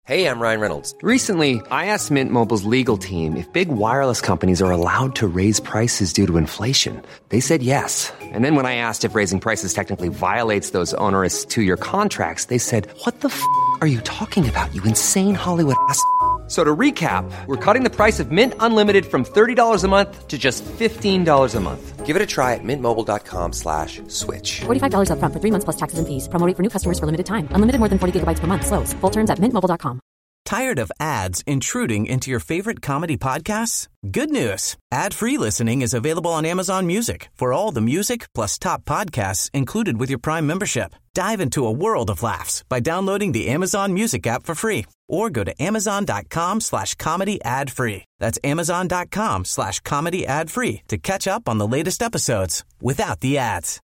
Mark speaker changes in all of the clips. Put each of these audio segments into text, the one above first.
Speaker 1: Hey, I'm Ryan Reynolds.
Speaker 2: Recently, I asked Mint Mobile's legal team if big wireless companies are allowed to raise prices due to inflation. They said yes. And then when I asked if raising prices technically violates those onerous two-year contracts, they said, "What the f*** are you talking about, you insane Hollywood ass?" So to recap, we're cutting the price of Mint Unlimited from $30 a month to just $15 a month.
Speaker 1: Give it a try at mintmobile.com/switch.
Speaker 3: $45 up front for 3 months plus taxes and fees. Promo rate for new customers for limited time. Unlimited more than 40 gigabytes per month. Slows full terms at mintmobile.com.
Speaker 4: Tired of ads intruding into your favorite comedy podcasts? Good news. Ad-free listening is available on Amazon Music for all the music plus top podcasts included with your Prime membership. Dive into a world of laughs by downloading the Amazon Music app for free or go to amazon.com/comedy ad-free. That's amazon.com/comedy ad-free to catch up on the latest episodes without the ads.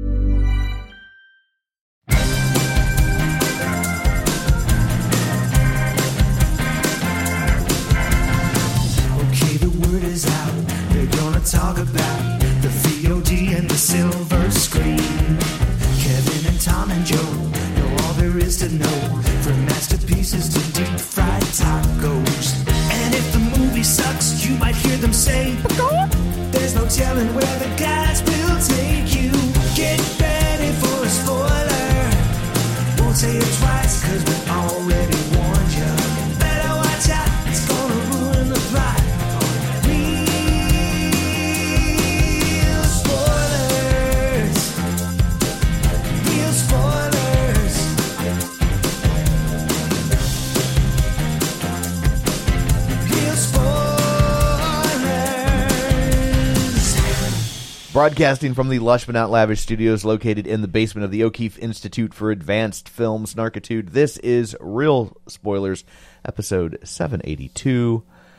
Speaker 5: Okay, the word is out. They're gonna talk about the VOD and the silver screen. Kevin and Tom and Joe know all there is to know, from masterpieces to deep fried tacos. And if the movie sucks, you might hear them say, "There's no telling where the guys will take you." Get ready for a spoiler. Won't say it twice, 'cause we already warned you. Better watch out, it's gonna ruin the plot. Real spoilers. Real spoilers. Real spoilers.
Speaker 6: Broadcasting from the lush but not lavish studios located in the basement of the O'Keefe Institute for Advanced Film Snarkitude, this is Real Spoilers, episode 782,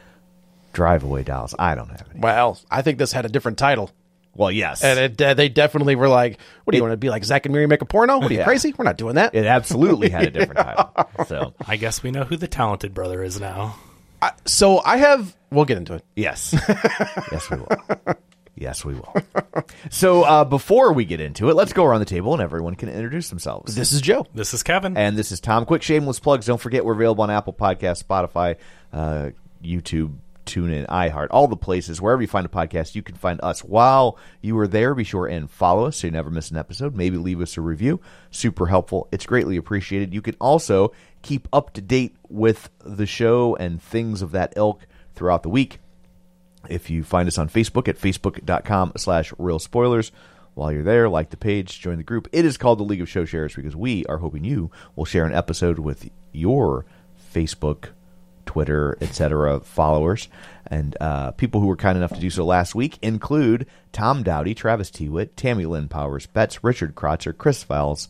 Speaker 6: Drive Away Dolls. I don't have any.
Speaker 7: Well, I think this had a different title.
Speaker 6: Well, yes.
Speaker 7: And they definitely were like, what do you want to be like, Zach and Miri make a porno? What are you,
Speaker 6: Yeah.
Speaker 7: crazy? We're not doing that.
Speaker 6: It absolutely had a different title. So,
Speaker 8: I guess we know who the talented brother is now.
Speaker 7: So I have, we'll get into it.
Speaker 6: yes. Yes, we will. Yes, we will. So, before we get into it, let's go around the table and everyone can introduce themselves.
Speaker 7: This is Joe.
Speaker 8: This is Kevin.
Speaker 6: And this is Tom. Quick shameless plugs. Don't forget we're available on Apple Podcasts, Spotify, YouTube, TuneIn, iHeart, all the places. Wherever you find a podcast, you can find us. While you are there, be sure and follow us so you never miss an episode. Maybe leave us a review. Super helpful. It's greatly appreciated. You can also keep up to date with the show and things of that ilk throughout the week if you find us on Facebook at facebook.com/real spoilers. While you're there, like the page, join the group. It is called the League of Show Sharers because we are hoping you will share an episode with your Facebook, Twitter, etc. followers. And people who were kind enough to do so last week include Tom Dowdy, Travis Tewitt, Tammy Lynn Powers, Betts, Richard Krotzer, Chris Fowles,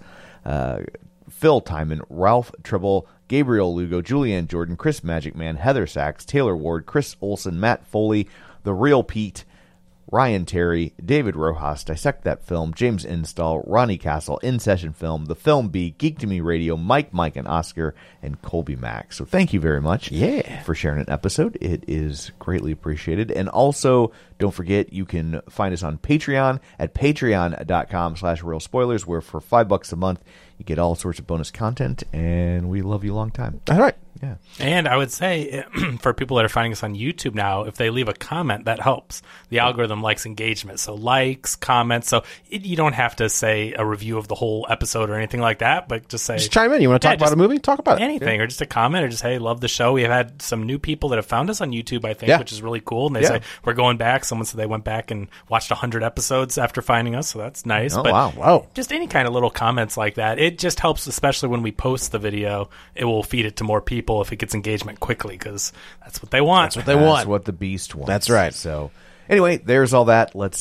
Speaker 6: Phil Timon, Ralph Tribble, Gabriel Lugo, Julianne Jordan, Chris Magic Man, Heather Sachs, Taylor Ward, Chris Olson, Matt Foley, The Real Pete, Ryan Terry, David Rojas, Dissect That Film, James Install, Ronnie Castle, In Session Film, The Film Bee, Geek to Me Radio, Mike, and Oscar, and Colby Mack. So thank you very much for sharing an episode. It is greatly appreciated. And also, don't forget, you can find us on Patreon at patreon.com/real spoilers, where for $5 a month, you get all sorts of bonus content, and we love you a long time.
Speaker 7: All right.
Speaker 6: Yeah.
Speaker 8: And I would say, for people that are finding us on YouTube now, if they leave a comment, that helps. The algorithm likes engagement. So likes, comments. So you don't have to say a review of the whole episode or anything like that, but just say...
Speaker 7: Just chime in. You want to talk about a movie? Talk about
Speaker 8: anything, or just a comment, or just, hey, love the show. We've had some new people that have found us on YouTube, I think, which is really cool. And they say, we're going back. Someone said they went back and watched 100 episodes after finding us, so that's nice.
Speaker 6: Oh,
Speaker 8: but
Speaker 6: wow.
Speaker 8: Just any kind of little comments like that. It just helps, especially when we post the video. It will feed it to more people if it gets engagement quickly, because that's what they want.
Speaker 7: That's what they want.
Speaker 6: That's what the beast wants.
Speaker 7: That's right.
Speaker 6: So, anyway, there's all that. Let's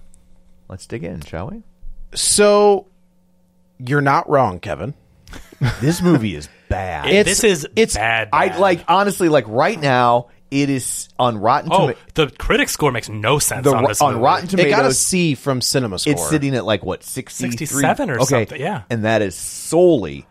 Speaker 6: dig in, shall we?
Speaker 7: So, you're not wrong, Kevin.
Speaker 6: This movie is bad.
Speaker 8: It's bad.
Speaker 6: Honestly, right now, it is on Rotten Tomatoes.
Speaker 8: The critic score makes no sense on this movie.
Speaker 6: Rotten Tomatoes.
Speaker 7: It got a C from Cinema Score.
Speaker 6: It's sitting at 63?
Speaker 8: 67 or something, yeah.
Speaker 6: And that is solely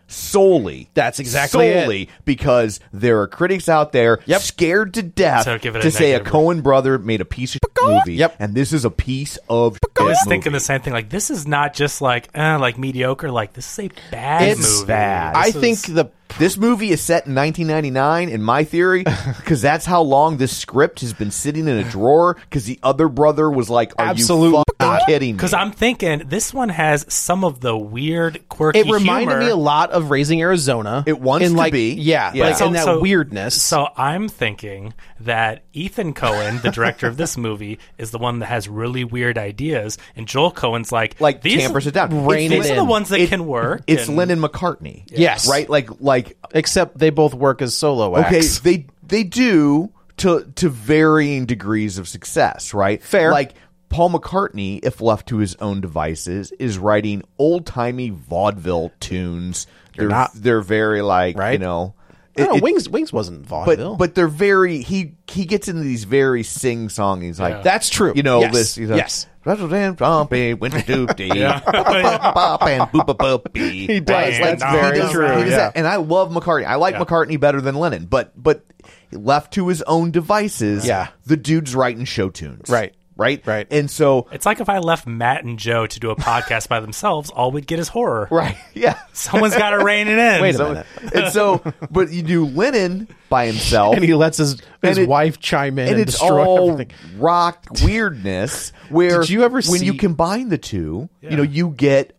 Speaker 6: solely.
Speaker 7: That's exactly it.
Speaker 6: solely because there are critics out there scared to death
Speaker 8: So give it a
Speaker 6: to say a
Speaker 8: negative.
Speaker 6: Coen brother made a piece of movie.
Speaker 7: Yep.
Speaker 6: And this is a piece of
Speaker 8: I was
Speaker 6: shit
Speaker 8: thinking
Speaker 6: movie.
Speaker 8: the same thing. Like, this is not just like mediocre. Like, this is a bad
Speaker 6: It's
Speaker 8: movie.
Speaker 6: bad.
Speaker 7: I
Speaker 8: This
Speaker 7: think
Speaker 8: is-
Speaker 6: This movie is set in 1999, in my theory, because that's how long this script has been sitting in a drawer. Because the other brother was like, "Are
Speaker 7: Absolutely
Speaker 6: you fucking
Speaker 7: not.
Speaker 6: kidding me?"
Speaker 8: Because I'm thinking this one has some of the weird, quirky
Speaker 7: It reminded
Speaker 8: humor.
Speaker 7: me a lot of Raising Arizona.
Speaker 6: It wants
Speaker 7: in
Speaker 6: to
Speaker 7: like,
Speaker 6: be.
Speaker 7: Yeah,
Speaker 6: Yeah.
Speaker 7: like in that weirdness.
Speaker 8: So I'm thinking that Ethan Coen, the director of this movie, is the one that has really weird ideas, and Joel Coen's like these
Speaker 6: tampers it down.
Speaker 7: Rein
Speaker 8: These
Speaker 7: it
Speaker 8: are the
Speaker 7: in.
Speaker 8: ones that can work.
Speaker 6: It's
Speaker 8: and-
Speaker 6: Lennon McCartney.
Speaker 7: Yes.
Speaker 6: right. Like
Speaker 7: Except they both work as solo acts.
Speaker 6: okay, they do to varying degrees of success, right?
Speaker 7: Fair.
Speaker 6: Like Paul McCartney, if left to his own devices, is writing old timey vaudeville tunes. They're very like
Speaker 7: Right?
Speaker 6: you know.
Speaker 7: I don't know,
Speaker 6: it-
Speaker 7: Wings wasn't vaudeville.
Speaker 6: but they're very he gets into these very sing song. He's like
Speaker 7: that's true.
Speaker 6: You know
Speaker 7: Yes.
Speaker 6: this. He's like,
Speaker 7: Yes.
Speaker 6: Rattle and Pompey, Winter Doopty, Bop and Boopa Boopy.
Speaker 7: He does.
Speaker 6: Like,
Speaker 7: That's very
Speaker 6: he does-
Speaker 7: true,
Speaker 6: he does
Speaker 7: yeah.
Speaker 6: that. And I love McCartney. I like McCartney better than Lennon, but left to his own devices,
Speaker 7: Yeah.
Speaker 6: the dude's writing show tunes,
Speaker 7: Right.
Speaker 6: right,
Speaker 7: Right.
Speaker 6: And so,
Speaker 8: It's like if I left Matt and Joe to do a podcast by themselves, all we'd get is horror.
Speaker 6: right, yeah.
Speaker 8: Someone's got to rein it in.
Speaker 7: Wait a
Speaker 6: So-
Speaker 7: minute.
Speaker 6: and so, but you do Lennon by himself,
Speaker 7: And he lets his
Speaker 6: And it-
Speaker 7: wife chime in and,
Speaker 6: and it's
Speaker 7: destroy
Speaker 6: all
Speaker 7: everything.
Speaker 6: rock weirdness. Where
Speaker 7: Did you ever
Speaker 6: when you
Speaker 7: see-
Speaker 6: combine the two, you know, you get,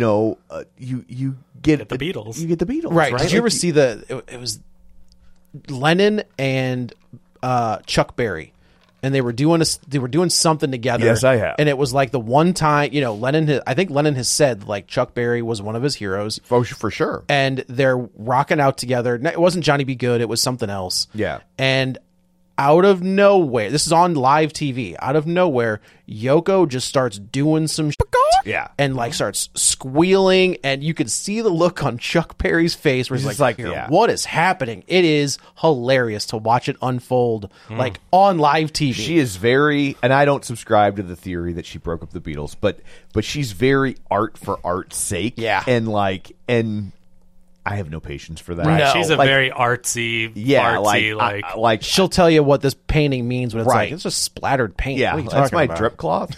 Speaker 6: you get
Speaker 8: the Beatles.
Speaker 6: You get the Beatles,
Speaker 7: Right.
Speaker 6: right?
Speaker 7: Did you ever
Speaker 6: Like,
Speaker 7: see it was Lennon and Chuck Berry, and they were doing something together.
Speaker 6: Yes, I have.
Speaker 7: And it was like the one time, you know, I think Lennon has said like Chuck Berry was one of his heroes,
Speaker 6: for sure.
Speaker 7: and they're rocking out together. It wasn't Johnny B. Good, it was something else.
Speaker 6: Yeah.
Speaker 7: And out of nowhere, this is on live TV. Out of nowhere, Yoko just starts doing some
Speaker 6: Yeah.
Speaker 7: and like starts squealing, and you could see the look on Chuck Berry's face where he's
Speaker 6: He's
Speaker 7: like,
Speaker 6: like,
Speaker 7: "Here,
Speaker 6: yeah.
Speaker 7: what is happening?" It is hilarious to watch it unfold like on live TV.
Speaker 6: She is very, and I don't subscribe to the theory that she broke up the Beatles, but she's very art for art's sake.
Speaker 7: Yeah.
Speaker 6: And I have no patience for that.
Speaker 8: Right.
Speaker 7: No.
Speaker 8: She's a
Speaker 6: Like,
Speaker 8: very artsy,
Speaker 6: yeah,
Speaker 8: artsy,
Speaker 6: like
Speaker 7: She'll tell you what this painting means when it's
Speaker 6: Right.
Speaker 7: like it's just splattered paint.
Speaker 6: yeah,
Speaker 7: What are you
Speaker 6: that's
Speaker 7: talking
Speaker 6: my
Speaker 7: about?
Speaker 6: drip cloth.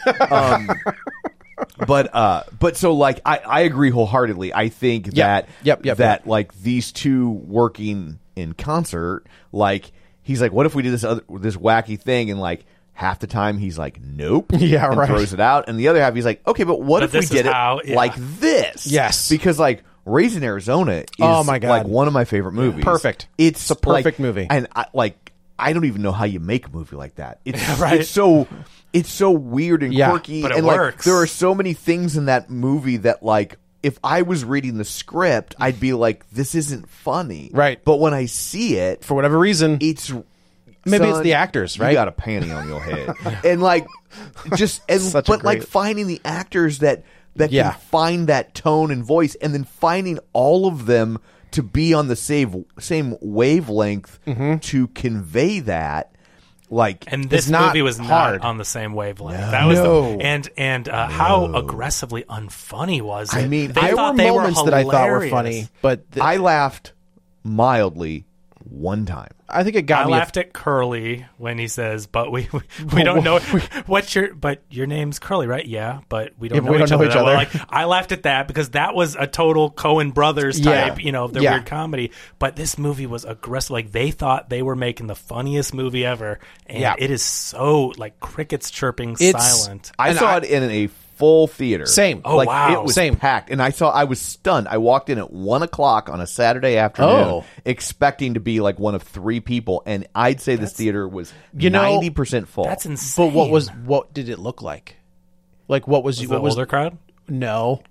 Speaker 6: But so like I agree wholeheartedly. I think that
Speaker 7: Yep.
Speaker 6: like these two working in concert, like he's like, what if we did this wacky thing, and like half the time he's like, nope,
Speaker 7: Yeah,
Speaker 6: and
Speaker 7: right.
Speaker 6: throws it out, and the other half he's like, okay, but what
Speaker 8: But
Speaker 6: if we
Speaker 8: this is
Speaker 6: did it
Speaker 8: how- yeah.
Speaker 6: like this?
Speaker 7: Yes.
Speaker 6: because like Raising Arizona is
Speaker 7: Oh, my God.
Speaker 6: like one of my favorite movies.
Speaker 7: Perfect.
Speaker 6: It's
Speaker 7: a perfect
Speaker 6: like-
Speaker 7: movie.
Speaker 6: and I don't even know how you make a movie like that. It's
Speaker 8: Right.
Speaker 6: it's so weird and
Speaker 7: Yeah,
Speaker 6: quirky,
Speaker 8: but it
Speaker 6: and like
Speaker 8: works.
Speaker 6: there are so many things in that movie that like if I was reading the script, I'd be like, this isn't funny,
Speaker 7: Right.
Speaker 6: But when I see it,
Speaker 7: For whatever reason,
Speaker 6: it's
Speaker 7: Maybe it's the actors, right?
Speaker 6: You got a panty on your head, and like just and
Speaker 7: Such a
Speaker 6: but like
Speaker 7: great-
Speaker 6: finding the actors that
Speaker 7: Yeah.
Speaker 6: can find that tone and voice, and then finding all of them to be on the same wavelength to convey that. Like,
Speaker 8: And this
Speaker 7: It's not
Speaker 8: movie was
Speaker 7: hard.
Speaker 8: not on the same wavelength. That was
Speaker 7: No.
Speaker 8: and how aggressively unfunny was it?
Speaker 6: I mean,
Speaker 8: they
Speaker 7: there
Speaker 8: thought
Speaker 7: were
Speaker 8: they
Speaker 7: moments
Speaker 8: were
Speaker 7: that I thought were
Speaker 8: hilarious.
Speaker 7: funny, but
Speaker 6: I laughed mildly one time.
Speaker 7: I think it got
Speaker 8: I
Speaker 7: me.
Speaker 8: laughed at Curly when he says, "But we don't know what's your name's Curly, right? Yeah, but we don't
Speaker 7: but
Speaker 8: know,
Speaker 7: we don't
Speaker 8: each,
Speaker 7: know
Speaker 8: other
Speaker 7: each
Speaker 8: that well."
Speaker 7: other.
Speaker 8: Like, I laughed at that because that was a total Coen Brothers
Speaker 7: Yeah.
Speaker 8: type, of their
Speaker 7: Yeah.
Speaker 8: weird comedy. But this movie was aggressive. Like they thought they were making the funniest movie ever, and
Speaker 7: Yeah.
Speaker 8: it is so like crickets chirping,
Speaker 7: It's-
Speaker 8: silent.
Speaker 6: I saw it in a full theater.
Speaker 7: Same.
Speaker 8: Oh,
Speaker 6: like,
Speaker 8: wow.
Speaker 6: It was
Speaker 7: Same.
Speaker 6: packed, and I was stunned. I walked in at 1:00 on a Saturday afternoon,
Speaker 7: Oh.
Speaker 6: expecting to be like one of 3 people, and I'd say this theater was 90% full.
Speaker 8: That's insane.
Speaker 7: But what did it look like? Like what was
Speaker 8: Was
Speaker 7: what
Speaker 8: the
Speaker 7: was
Speaker 8: older crowd?
Speaker 7: No.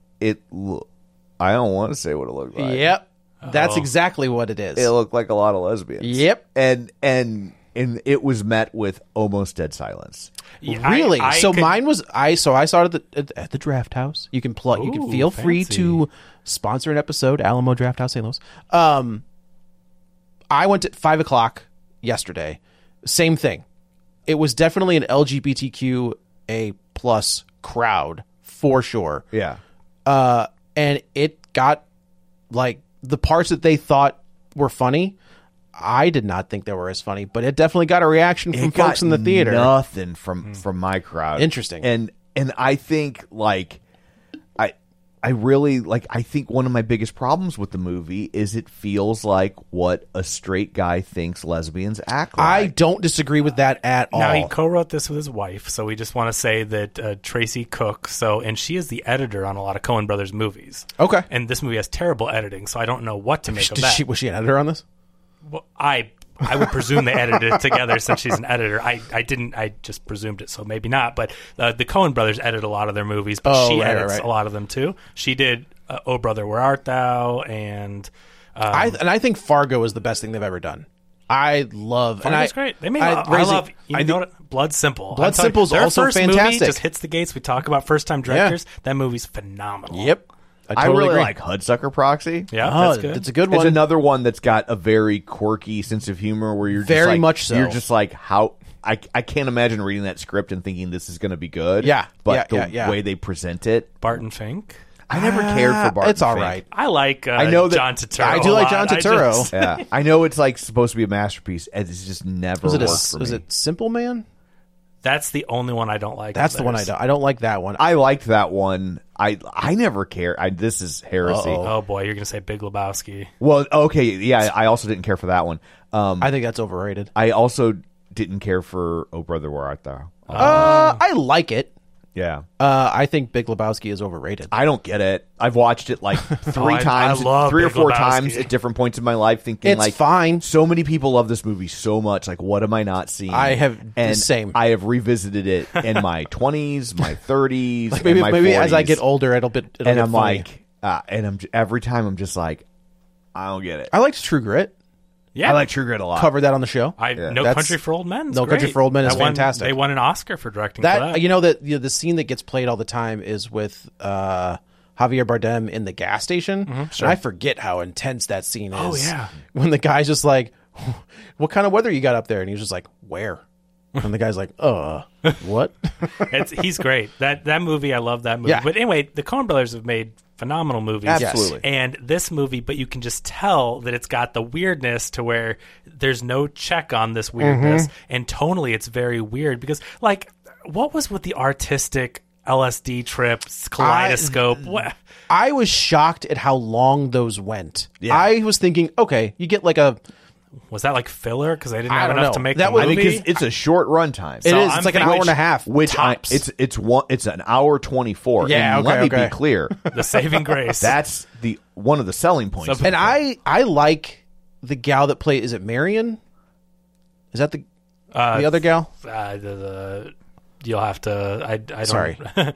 Speaker 6: I don't want to say what it looked like.
Speaker 7: Yep. That's exactly what it is.
Speaker 6: It looked like a lot of lesbians.
Speaker 7: Yep.
Speaker 6: And it was met with almost dead silence.
Speaker 8: Yeah,
Speaker 7: Really?
Speaker 8: I
Speaker 7: So
Speaker 8: could-
Speaker 7: mine was I saw it at the Draft House. You can plug. You can
Speaker 8: Ooh,
Speaker 7: feel free
Speaker 8: fancy.
Speaker 7: to sponsor an episode. Alamo Draft House, St. Louis. I went at 5:00 yesterday. Same thing. It was definitely an LGBTQA plus crowd for sure.
Speaker 6: Yeah.
Speaker 7: And it got like the parts that they thought were funny, I did not think they were as funny, but it definitely got a reaction from folks in the theater.
Speaker 6: Nothing from my crowd.
Speaker 7: Interesting.
Speaker 6: And I think like I really like. I think one of my biggest problems with the movie is it feels like what a straight guy thinks lesbians act like.
Speaker 7: I don't disagree with that at all.
Speaker 8: Now, he co-wrote this with his wife, so we just want to say that Tracy Cook, and she is the editor on a lot of Coen Brothers movies.
Speaker 7: Okay.
Speaker 8: And this movie has terrible editing, so I don't know what to make of that.
Speaker 7: Was she an editor on this?
Speaker 8: Well, I would presume they edited it together since she's an editor. I didn't. I just presumed it, so maybe not. But the Coen Brothers edit a lot of their movies, but she edits a lot of them too. She did Oh Brother, Where Art Thou? And
Speaker 7: I think Fargo is the best thing they've ever done. I love
Speaker 8: Fargo's great. They made. I love. Blood Simple.
Speaker 7: Blood Simple is also
Speaker 8: first
Speaker 7: fantastic.
Speaker 8: Movie just hits the gates. We talk about first time directors. Yeah. That movie's phenomenal.
Speaker 7: Yep.
Speaker 6: I really like Hudsucker Proxy.
Speaker 8: Yeah, that's good.
Speaker 7: It's a good one.
Speaker 6: It's another one that's got a very quirky sense of humor where you're
Speaker 7: very
Speaker 6: just like,
Speaker 7: much so.
Speaker 6: You're just like, how I can't imagine reading that script and thinking this is going to be good.
Speaker 7: Yeah,
Speaker 6: but the way they present it,
Speaker 8: Barton Fink.
Speaker 6: I never cared for Barton.
Speaker 7: It's all
Speaker 6: Fink.
Speaker 7: right.
Speaker 8: I like.
Speaker 6: I know that
Speaker 8: John Turturro.
Speaker 7: I do like John Turturro.
Speaker 6: Yeah, I know it's like supposed to be a masterpiece, and it's just never worked for me.
Speaker 7: Was it Simple Man?
Speaker 8: That's the only one I don't like.
Speaker 7: That's the one I don't. I don't like that one.
Speaker 6: I liked that one. I never cared. This is heresy.
Speaker 8: Oh boy, you're gonna say Big Lebowski.
Speaker 6: Well, okay, yeah. I also didn't care for that one.
Speaker 7: I think that's overrated.
Speaker 6: I also didn't care for Oh Brother, Where Art Thou?
Speaker 7: I like it.
Speaker 6: Yeah.
Speaker 7: I think Big Lebowski is overrated.
Speaker 6: I don't get it. I've watched it like three times,
Speaker 8: I love
Speaker 6: 3 or
Speaker 8: Big
Speaker 6: 4
Speaker 8: Lebowski.
Speaker 6: times at different points in my life, thinking
Speaker 7: It's
Speaker 6: like,
Speaker 7: fine.
Speaker 6: So many people love this movie so much. Like, what am I not seeing?
Speaker 7: I have
Speaker 6: and
Speaker 7: the same.
Speaker 6: I have revisited it in my 20s, my 30s,
Speaker 7: Like
Speaker 6: and my
Speaker 7: maybe
Speaker 6: 40s.
Speaker 7: as I get older, it'll
Speaker 6: and
Speaker 7: get
Speaker 6: I'm
Speaker 7: funny.
Speaker 6: like, every time I'm just like, I don't get it.
Speaker 7: I liked True Grit.
Speaker 8: Yeah,
Speaker 6: I like True Grit a lot.
Speaker 7: Covered that on the show.
Speaker 8: No
Speaker 7: That's-
Speaker 8: Country for Old Men.
Speaker 7: No Country for Old Men is fantastic.
Speaker 8: They won an Oscar for directing for that.
Speaker 7: You know that the scene that gets played all the time is with Javier Bardem in the gas station. And I forget how intense that scene is.
Speaker 8: Oh, yeah.
Speaker 7: When the guy's just like, "What kind of weather you got up there?" And he's just like, "Where?" And the guy's like, what?"
Speaker 8: He's great. That movie, I love that movie.
Speaker 7: Yeah.
Speaker 8: But anyway, the Coen Brothers have made phenomenal movies.
Speaker 6: Absolutely.
Speaker 8: And this movie, but you can just tell that it's got the weirdness to where there's no check on this weirdness. And tonally, it's very weird because, like, what was with the artistic LSD trips, kaleidoscope?
Speaker 7: I was shocked at how long those went.
Speaker 6: Yeah.
Speaker 7: I was thinking, okay, you get like a...
Speaker 8: Was that like filler? Because they didn't
Speaker 7: I
Speaker 8: have
Speaker 7: don't
Speaker 8: enough
Speaker 7: know.
Speaker 8: to make
Speaker 7: That
Speaker 8: the
Speaker 7: was-
Speaker 8: movie.
Speaker 6: Because it's a short runtime.
Speaker 7: It is. It's like an hour and a half.
Speaker 6: Which
Speaker 8: tops.
Speaker 6: it's an hour 24.
Speaker 7: Yeah,
Speaker 6: and
Speaker 7: okay,
Speaker 6: let me
Speaker 7: okay.
Speaker 6: be clear.
Speaker 8: The saving grace.
Speaker 6: That's one of the selling points.
Speaker 7: And I like the gal that played... Is it Marion? Is that the other gal?
Speaker 8: You'll have to. I don't.
Speaker 7: Sorry.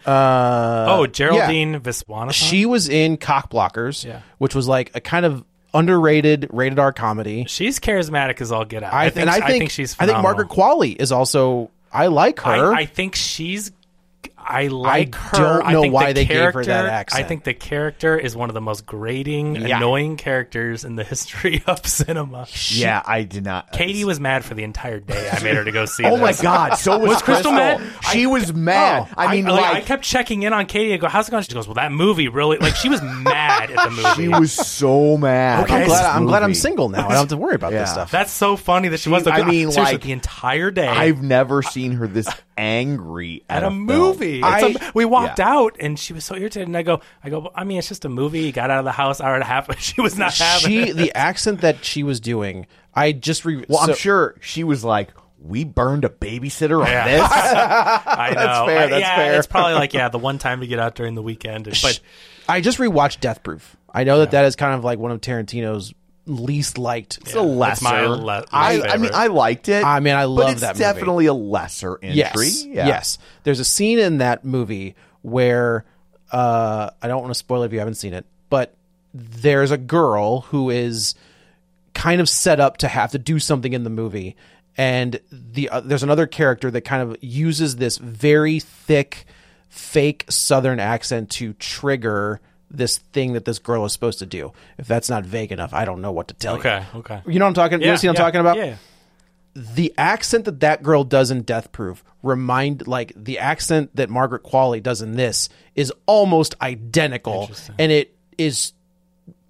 Speaker 8: Geraldine Viswanathan.
Speaker 7: She was in Cockblockers,
Speaker 8: Yeah.
Speaker 7: which was like a kind of underrated rated R comedy.
Speaker 8: She's charismatic as all get out.
Speaker 7: I think
Speaker 8: she's.
Speaker 7: I think
Speaker 8: Phenomenal.
Speaker 7: Margaret Qualley is also. I like her.
Speaker 8: I think she's. I like her.
Speaker 7: don't know
Speaker 8: I think
Speaker 7: why
Speaker 8: the
Speaker 7: they gave her
Speaker 8: character,
Speaker 7: that accent.
Speaker 8: I think the character is one of the most grating,
Speaker 7: Yeah.
Speaker 8: annoying characters in the history of cinema.
Speaker 6: yeah, I did not.
Speaker 8: Katie was mad for the entire day. I made her to go see.
Speaker 6: Oh my
Speaker 8: this.
Speaker 6: God! So was
Speaker 8: Crystal mad?
Speaker 6: She was mad. I mean,
Speaker 8: I kept checking in on Katie. I go, "How's it going?" She goes, "Well, that movie really." Like she was mad at the movie.
Speaker 6: she was so mad.
Speaker 7: I'm
Speaker 6: at
Speaker 7: glad
Speaker 6: this
Speaker 7: I'm
Speaker 6: movie.
Speaker 7: single now. I don't have to worry about this
Speaker 6: Yeah.
Speaker 7: stuff.
Speaker 8: That's so funny that she was.
Speaker 6: I mean,
Speaker 8: seriously,
Speaker 6: like,
Speaker 8: the entire day.
Speaker 6: I've never seen her this angry
Speaker 8: at a
Speaker 6: film.
Speaker 8: movie. We walked
Speaker 6: Yeah.
Speaker 8: out and she was so irritated. And I go, I mean, it's just a movie. You got out of the house hour and a half. She was not having it.
Speaker 7: The accent that she was doing, I just
Speaker 6: I'm sure she was like, "We burned a babysitter on
Speaker 8: Yeah.
Speaker 6: this."
Speaker 8: I know.
Speaker 6: That's fair, that's fair.
Speaker 8: It's probably like, the one time to get out during the weekend. But
Speaker 7: I just rewatched Death Proof. I know that is kind of like one of Tarantino's least liked.
Speaker 6: It's a lesser.
Speaker 8: It's my
Speaker 6: I mean,
Speaker 8: favorite.
Speaker 6: I liked it.
Speaker 7: I mean, I
Speaker 6: but
Speaker 7: love
Speaker 6: it's
Speaker 7: that movie.
Speaker 6: definitely a lesser entry.
Speaker 7: Yes.
Speaker 6: Yeah.
Speaker 7: Yes. There's a scene in that movie where I don't want to spoil it if you haven't seen it, but there's a girl who is kind of set up to have to do something in the movie, and there's another character that kind of uses this very thick, fake Southern accent to trigger this thing that this girl is supposed to do. If that's not vague enough, I don't know what to tell you.
Speaker 8: Okay.
Speaker 7: You know what I'm talking? You know what I'm talking about?
Speaker 8: Yeah.
Speaker 7: The accent that girl does in Death Proof the accent that Margaret Qualley does in this is almost identical, and it is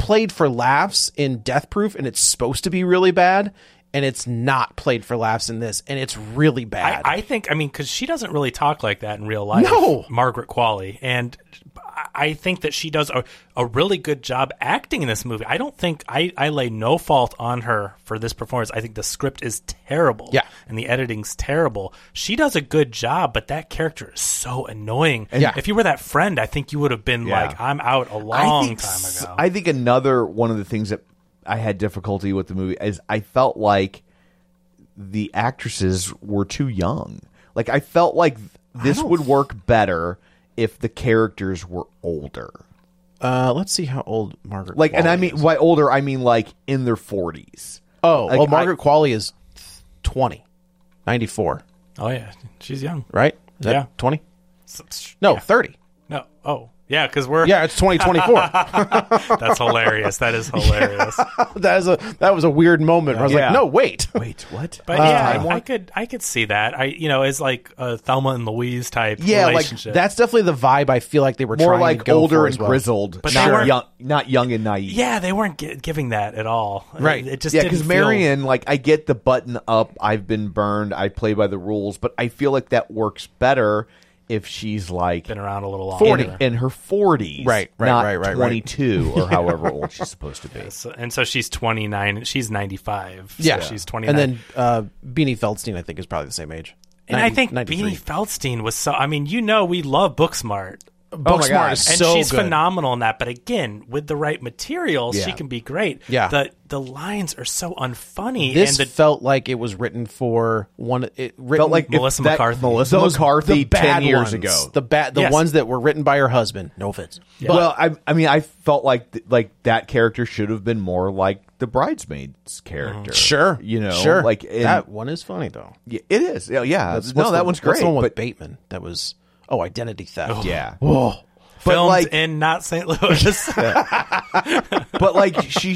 Speaker 7: played for laughs in Death Proof, and it's supposed to be really bad, and it's not played for laughs in this, and it's really bad.
Speaker 8: I think, because she doesn't really talk like that in real life.
Speaker 7: No.
Speaker 8: Margaret Qualley. And I think that she does a really good job acting in this movie. I don't think I lay no fault on her for this performance. I think the script is terrible.
Speaker 7: Yeah.
Speaker 8: And the editing's terrible. She does a good job, but that character is so annoying.
Speaker 7: Yeah.
Speaker 8: If you were that friend, I think you would have been
Speaker 6: Yeah.
Speaker 8: like, I'm out a long time ago.
Speaker 6: I think another one of the things that I had difficulty with the movie is I felt like the actresses were too young. Like, I felt like this would work better if the characters were older.
Speaker 7: Let's see how old Margaret
Speaker 6: Like, and
Speaker 7: Qualley
Speaker 6: I mean,
Speaker 7: is.
Speaker 6: by older, I mean like in their 40s. Like,
Speaker 7: Margaret Qualley is 20, 94,
Speaker 8: Oh, yeah. She's young.
Speaker 7: right? Is that
Speaker 8: Yeah.
Speaker 7: 20? No,
Speaker 8: Yeah.
Speaker 7: 30.
Speaker 8: No. Oh, yeah, because we're...
Speaker 7: Yeah, it's 2024.
Speaker 8: That's hilarious. That is hilarious.
Speaker 7: that was a weird moment. Where I was
Speaker 6: Yeah.
Speaker 7: like, no, wait.
Speaker 6: Wait, what?
Speaker 8: But I could see that. As like a Thelma and Louise type
Speaker 6: Yeah, like,
Speaker 8: relationship.
Speaker 7: That's definitely the vibe I feel like they were
Speaker 6: More
Speaker 7: trying
Speaker 6: like
Speaker 7: to go
Speaker 6: older
Speaker 7: for
Speaker 6: and
Speaker 7: as well.
Speaker 6: grizzled,
Speaker 8: But
Speaker 6: not
Speaker 8: they weren't-
Speaker 6: young, not young and naive.
Speaker 8: Yeah, they weren't giving that at all.
Speaker 7: Right.
Speaker 8: It just
Speaker 6: Yeah,
Speaker 8: didn't
Speaker 6: because
Speaker 8: feel-
Speaker 6: Marion, like, I get the button up, I've been burned, I play by the rules, but I feel like that works better if she's like
Speaker 8: been around a little longer.
Speaker 7: 40.
Speaker 6: in her 40s,
Speaker 7: Right,
Speaker 6: not
Speaker 7: right.
Speaker 6: 22 or however old she's supposed to be.
Speaker 8: So she's 29. She's 95. So
Speaker 7: Yeah,
Speaker 8: she's 29.
Speaker 7: And then Beanie Feldstein, I think, is probably the same age.
Speaker 8: And I think
Speaker 7: 93.
Speaker 8: Beanie Feldstein was so... we love Booksmart.
Speaker 7: Booksmart
Speaker 6: God.
Speaker 7: is
Speaker 8: And
Speaker 7: so
Speaker 8: she's
Speaker 7: good.
Speaker 8: phenomenal in that. But again, with the right materials,
Speaker 6: Yeah.
Speaker 8: she can be great.
Speaker 7: Yeah.
Speaker 8: The lines are so unfunny.
Speaker 7: This
Speaker 8: and
Speaker 7: felt like it was written for one. It written
Speaker 6: Felt like if
Speaker 8: Melissa McCarthy.
Speaker 6: Melissa
Speaker 7: those
Speaker 6: McCarthy
Speaker 7: the bad
Speaker 6: 10 years
Speaker 7: ones,
Speaker 6: ago.
Speaker 7: the
Speaker 8: Yes.
Speaker 7: ones that were written by her husband. No offense.
Speaker 6: Well, I felt like that character should have been more like the bridesmaid's character.
Speaker 7: Sure, sure.
Speaker 6: like
Speaker 7: that one is funny though.
Speaker 6: Yeah, it is. Yeah,
Speaker 7: What's
Speaker 6: no, that
Speaker 7: the-
Speaker 6: one's
Speaker 7: what's
Speaker 6: great.
Speaker 7: the one with
Speaker 6: but
Speaker 7: Bateman? That was identity theft.
Speaker 6: yeah,
Speaker 7: Whoa.
Speaker 6: but
Speaker 8: filmed
Speaker 6: like,
Speaker 8: in not St. Louis.
Speaker 6: but like she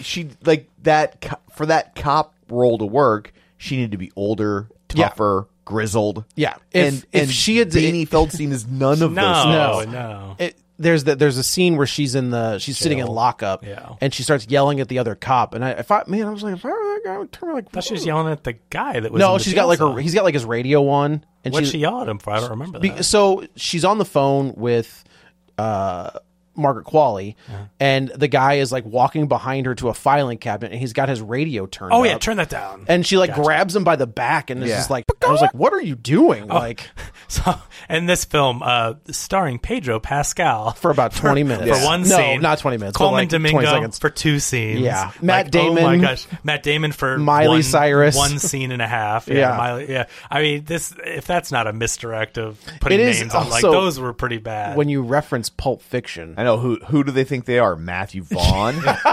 Speaker 6: for that cop role to work, she needed to be older,
Speaker 7: Yeah.
Speaker 6: tougher, grizzled.
Speaker 7: Yeah.
Speaker 6: and
Speaker 7: If she had
Speaker 6: Beanie Feldstein is none of those.
Speaker 8: No,
Speaker 6: things.
Speaker 8: no.
Speaker 7: There's a scene where she's sitting in lockup,
Speaker 8: Yeah.
Speaker 7: and she starts yelling at the other cop, and I was like, if I were that guy, I would turn like.
Speaker 8: I thought she was yelling at the guy that was.
Speaker 7: No,
Speaker 8: in the
Speaker 7: she's got like
Speaker 8: jail cell.
Speaker 7: he's got like his radio on, and
Speaker 8: What'd
Speaker 7: she's
Speaker 8: she yell at him for? I don't remember that.
Speaker 7: So she's on the phone with Margaret Qualley, and the guy is like walking behind her to a filing cabinet, and he's got his radio turned
Speaker 8: Oh
Speaker 7: up.
Speaker 8: yeah, turn that down.
Speaker 7: And she like grabs him by the back and is
Speaker 6: Yeah.
Speaker 7: just like, I was like, what are you doing? Like,
Speaker 8: So, and this film, starring Pedro Pascal
Speaker 7: for about 20 minutes.
Speaker 8: for one
Speaker 7: No,
Speaker 8: scene,
Speaker 7: not 20 minutes, but
Speaker 8: Coleman
Speaker 7: like 20
Speaker 8: Domingo
Speaker 7: seconds.
Speaker 8: for 2 scenes.
Speaker 7: Yeah. Matt
Speaker 8: Oh my
Speaker 7: Damon,
Speaker 8: gosh, Matt Damon for
Speaker 7: Miley
Speaker 8: one,
Speaker 7: Cyrus.
Speaker 8: 1 scene and a half.
Speaker 7: Yeah.
Speaker 8: Miley, yeah. I mean, if that's not a misdirect of putting
Speaker 7: It is
Speaker 8: names on, like
Speaker 7: also-
Speaker 8: those were pretty bad.
Speaker 7: When you reference Pulp Fiction,
Speaker 6: I know who do they think they are? Matthew Vaughn.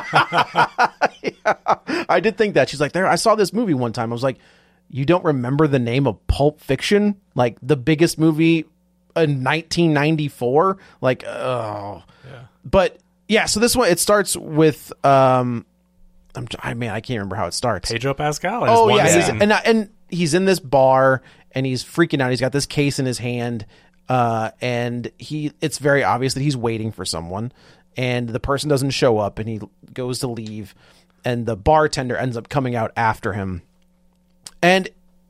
Speaker 7: I did think that. She's like, I saw this movie one time. I was like, you don't remember the name of Pulp Fiction? Like the biggest movie in 1994? Like, oh. Yeah. But yeah, so this one, it starts with, I can't remember how it starts.
Speaker 8: Pedro Pascal.
Speaker 7: Oh
Speaker 8: one
Speaker 7: yeah,
Speaker 8: scene.
Speaker 7: and he's in this bar and he's freaking out. He's got this case in his hand, and it's very obvious that he's waiting for someone, and the person doesn't show up, and he goes to leave, and the bartender ends up coming out after him, and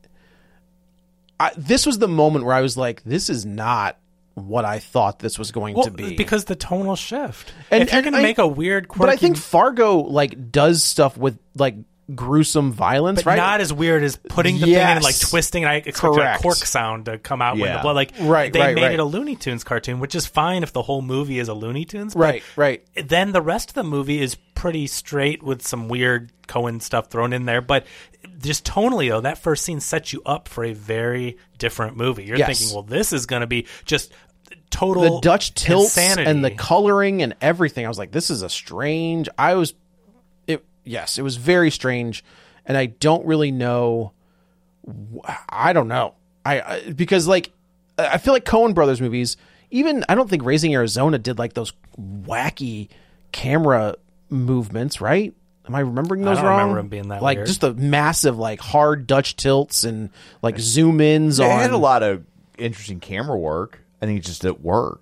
Speaker 7: this was the moment where I was like, this is not what I thought this was going to be,
Speaker 8: because the tonal shift.
Speaker 7: And-
Speaker 8: if you're going to
Speaker 7: and
Speaker 8: make a weird, quirky,
Speaker 7: but I think Fargo like does stuff with like gruesome violence,
Speaker 8: but
Speaker 7: right?
Speaker 8: not as weird as putting the thing in, like twisting. And I expected
Speaker 7: Correct.
Speaker 8: a cork sound to come out when
Speaker 6: Yeah.
Speaker 8: the blood. Like
Speaker 7: Right,
Speaker 8: they
Speaker 7: right,
Speaker 8: made
Speaker 7: right.
Speaker 8: it a Looney Tunes cartoon, which is fine if the whole movie is a Looney Tunes. But
Speaker 7: Right, right.
Speaker 8: Then the rest of the movie is pretty straight with some weird Coen stuff thrown in there, but just tonally though, that first scene sets you up for a very different movie. You're
Speaker 7: Yes.
Speaker 8: thinking, well, this is going to be just total
Speaker 7: The Dutch tilts
Speaker 8: insanity.
Speaker 7: and the coloring and everything. I was like, this is a strange. It was very strange, and I don't really know. I don't know. Because like I feel like Coen Brothers movies. Even I don't think Raising Arizona did like those wacky camera movements, right? Am I remembering those
Speaker 8: don't
Speaker 7: wrong?
Speaker 8: remember them being that
Speaker 7: like
Speaker 8: weird.
Speaker 7: just the massive like hard Dutch tilts and like zoom ins
Speaker 6: They
Speaker 7: on.
Speaker 6: had a lot of interesting camera work. I think it's just it worked.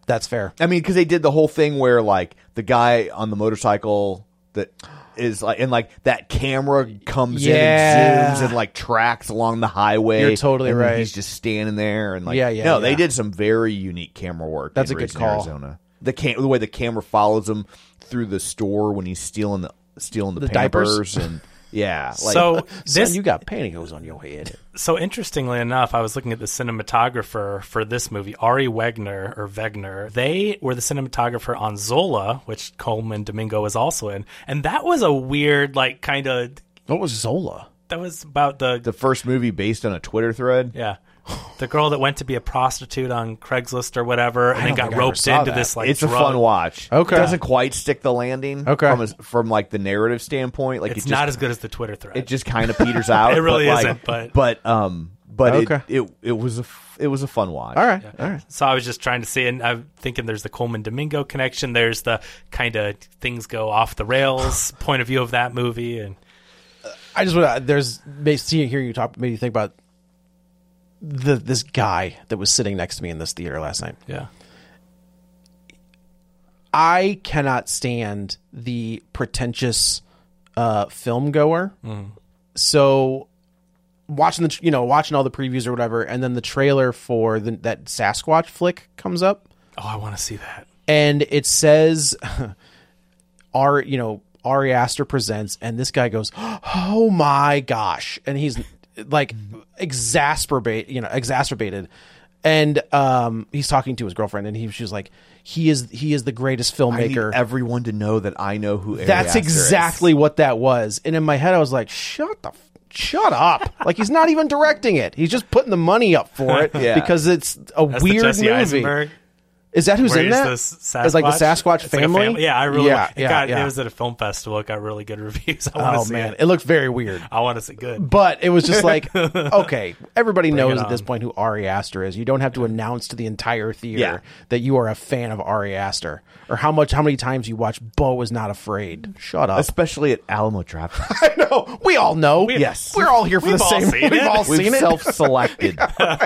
Speaker 7: That's fair.
Speaker 6: I mean, because they did the whole thing where like the guy on the motorcycle that is like, and like that camera comes in and zooms and like tracks along the highway.
Speaker 7: You're totally
Speaker 6: and then
Speaker 7: right.
Speaker 6: He's just standing there and like,
Speaker 7: Yeah.
Speaker 6: they did some very unique camera work.
Speaker 7: That's
Speaker 6: in
Speaker 7: a good
Speaker 6: Raising
Speaker 7: call.
Speaker 6: Arizona. The way the camera follows him through the store when he's stealing the
Speaker 7: The
Speaker 6: Pampers
Speaker 7: diapers?
Speaker 6: and yeah. Like,
Speaker 8: So
Speaker 7: Son, you got pantyhose on your head.
Speaker 8: So interestingly enough, I was looking at the cinematographer for this movie, Ari Wegner. They were the cinematographer on Zola, which Coleman Domingo was also in, and that was a weird, like, kind of.
Speaker 7: What was Zola?
Speaker 8: That was about
Speaker 6: the first movie based on a Twitter thread.
Speaker 8: Yeah. The girl that went to be a prostitute on Craigslist or whatever, and then
Speaker 7: don't
Speaker 8: got
Speaker 7: think I ever
Speaker 8: roped
Speaker 7: saw
Speaker 8: into
Speaker 7: that.
Speaker 8: this like
Speaker 6: It's a
Speaker 8: drug.
Speaker 6: fun watch.
Speaker 7: Okay.
Speaker 6: It doesn't quite stick the landing.
Speaker 7: Okay.
Speaker 6: From like the narrative standpoint, like
Speaker 8: It's
Speaker 6: it just,
Speaker 8: not as good as the Twitter thread.
Speaker 6: It just kind of peters out.
Speaker 8: It really
Speaker 6: but, like,
Speaker 8: isn't, but-
Speaker 6: but
Speaker 7: Okay.
Speaker 6: it was a fun watch.
Speaker 7: All right. All right.
Speaker 8: So I was just trying to see, and I'm thinking there's the Coleman Domingo connection. There's the kind of things go off the rails point of view of that movie, and
Speaker 7: I just want to. Hearing you talk made you think about this guy that was sitting next to me in this theater last night.
Speaker 8: yeah.
Speaker 7: I cannot stand the pretentious film goer. So watching all the previews or whatever, and then the trailer for that Sasquatch flick comes up,
Speaker 8: Oh, I want to see that.
Speaker 7: and it says, Ari Aster presents, and this guy goes, "Oh my gosh!" and he's like exacerbated, and he's talking to his girlfriend, and she's like, he is the greatest
Speaker 6: I
Speaker 7: filmmaker.
Speaker 6: need everyone to know that I know who Ari
Speaker 7: That's
Speaker 6: Aster
Speaker 7: exactly what that was. And in my head, I was like, shut up. Like, he's not even directing it. He's just putting the money up for it
Speaker 6: Yeah.
Speaker 7: because it's a
Speaker 8: That's
Speaker 7: weird
Speaker 8: the Jesse
Speaker 7: movie.
Speaker 8: Eisenberg.
Speaker 7: Is that who's
Speaker 8: Where
Speaker 7: in
Speaker 8: he's
Speaker 7: that?
Speaker 8: the
Speaker 7: It's like the Sasquatch
Speaker 8: It's like a
Speaker 7: family?
Speaker 8: Yeah, I really.
Speaker 7: Yeah,
Speaker 8: It was at a film festival. It got really good reviews. I want to
Speaker 7: Oh,
Speaker 8: see
Speaker 7: man.
Speaker 8: it.
Speaker 7: It looked very weird.
Speaker 8: I want to see good.
Speaker 7: But it was just like, okay, everybody knows
Speaker 8: it
Speaker 7: at this
Speaker 8: on.
Speaker 7: point who Ari Aster is. You don't have to announce to the entire theater
Speaker 6: Yeah.
Speaker 7: that you are a fan of Ari Aster or how many times you watch Beau is Not Afraid. Shut up.
Speaker 6: especially at Alamo Draft.
Speaker 7: I know. We all know.
Speaker 6: Yes.
Speaker 7: We're all here for
Speaker 8: We've
Speaker 7: the
Speaker 8: all
Speaker 7: same.
Speaker 8: seen
Speaker 7: We've
Speaker 8: it.
Speaker 7: all
Speaker 6: We've
Speaker 7: seen it.
Speaker 6: self-selected.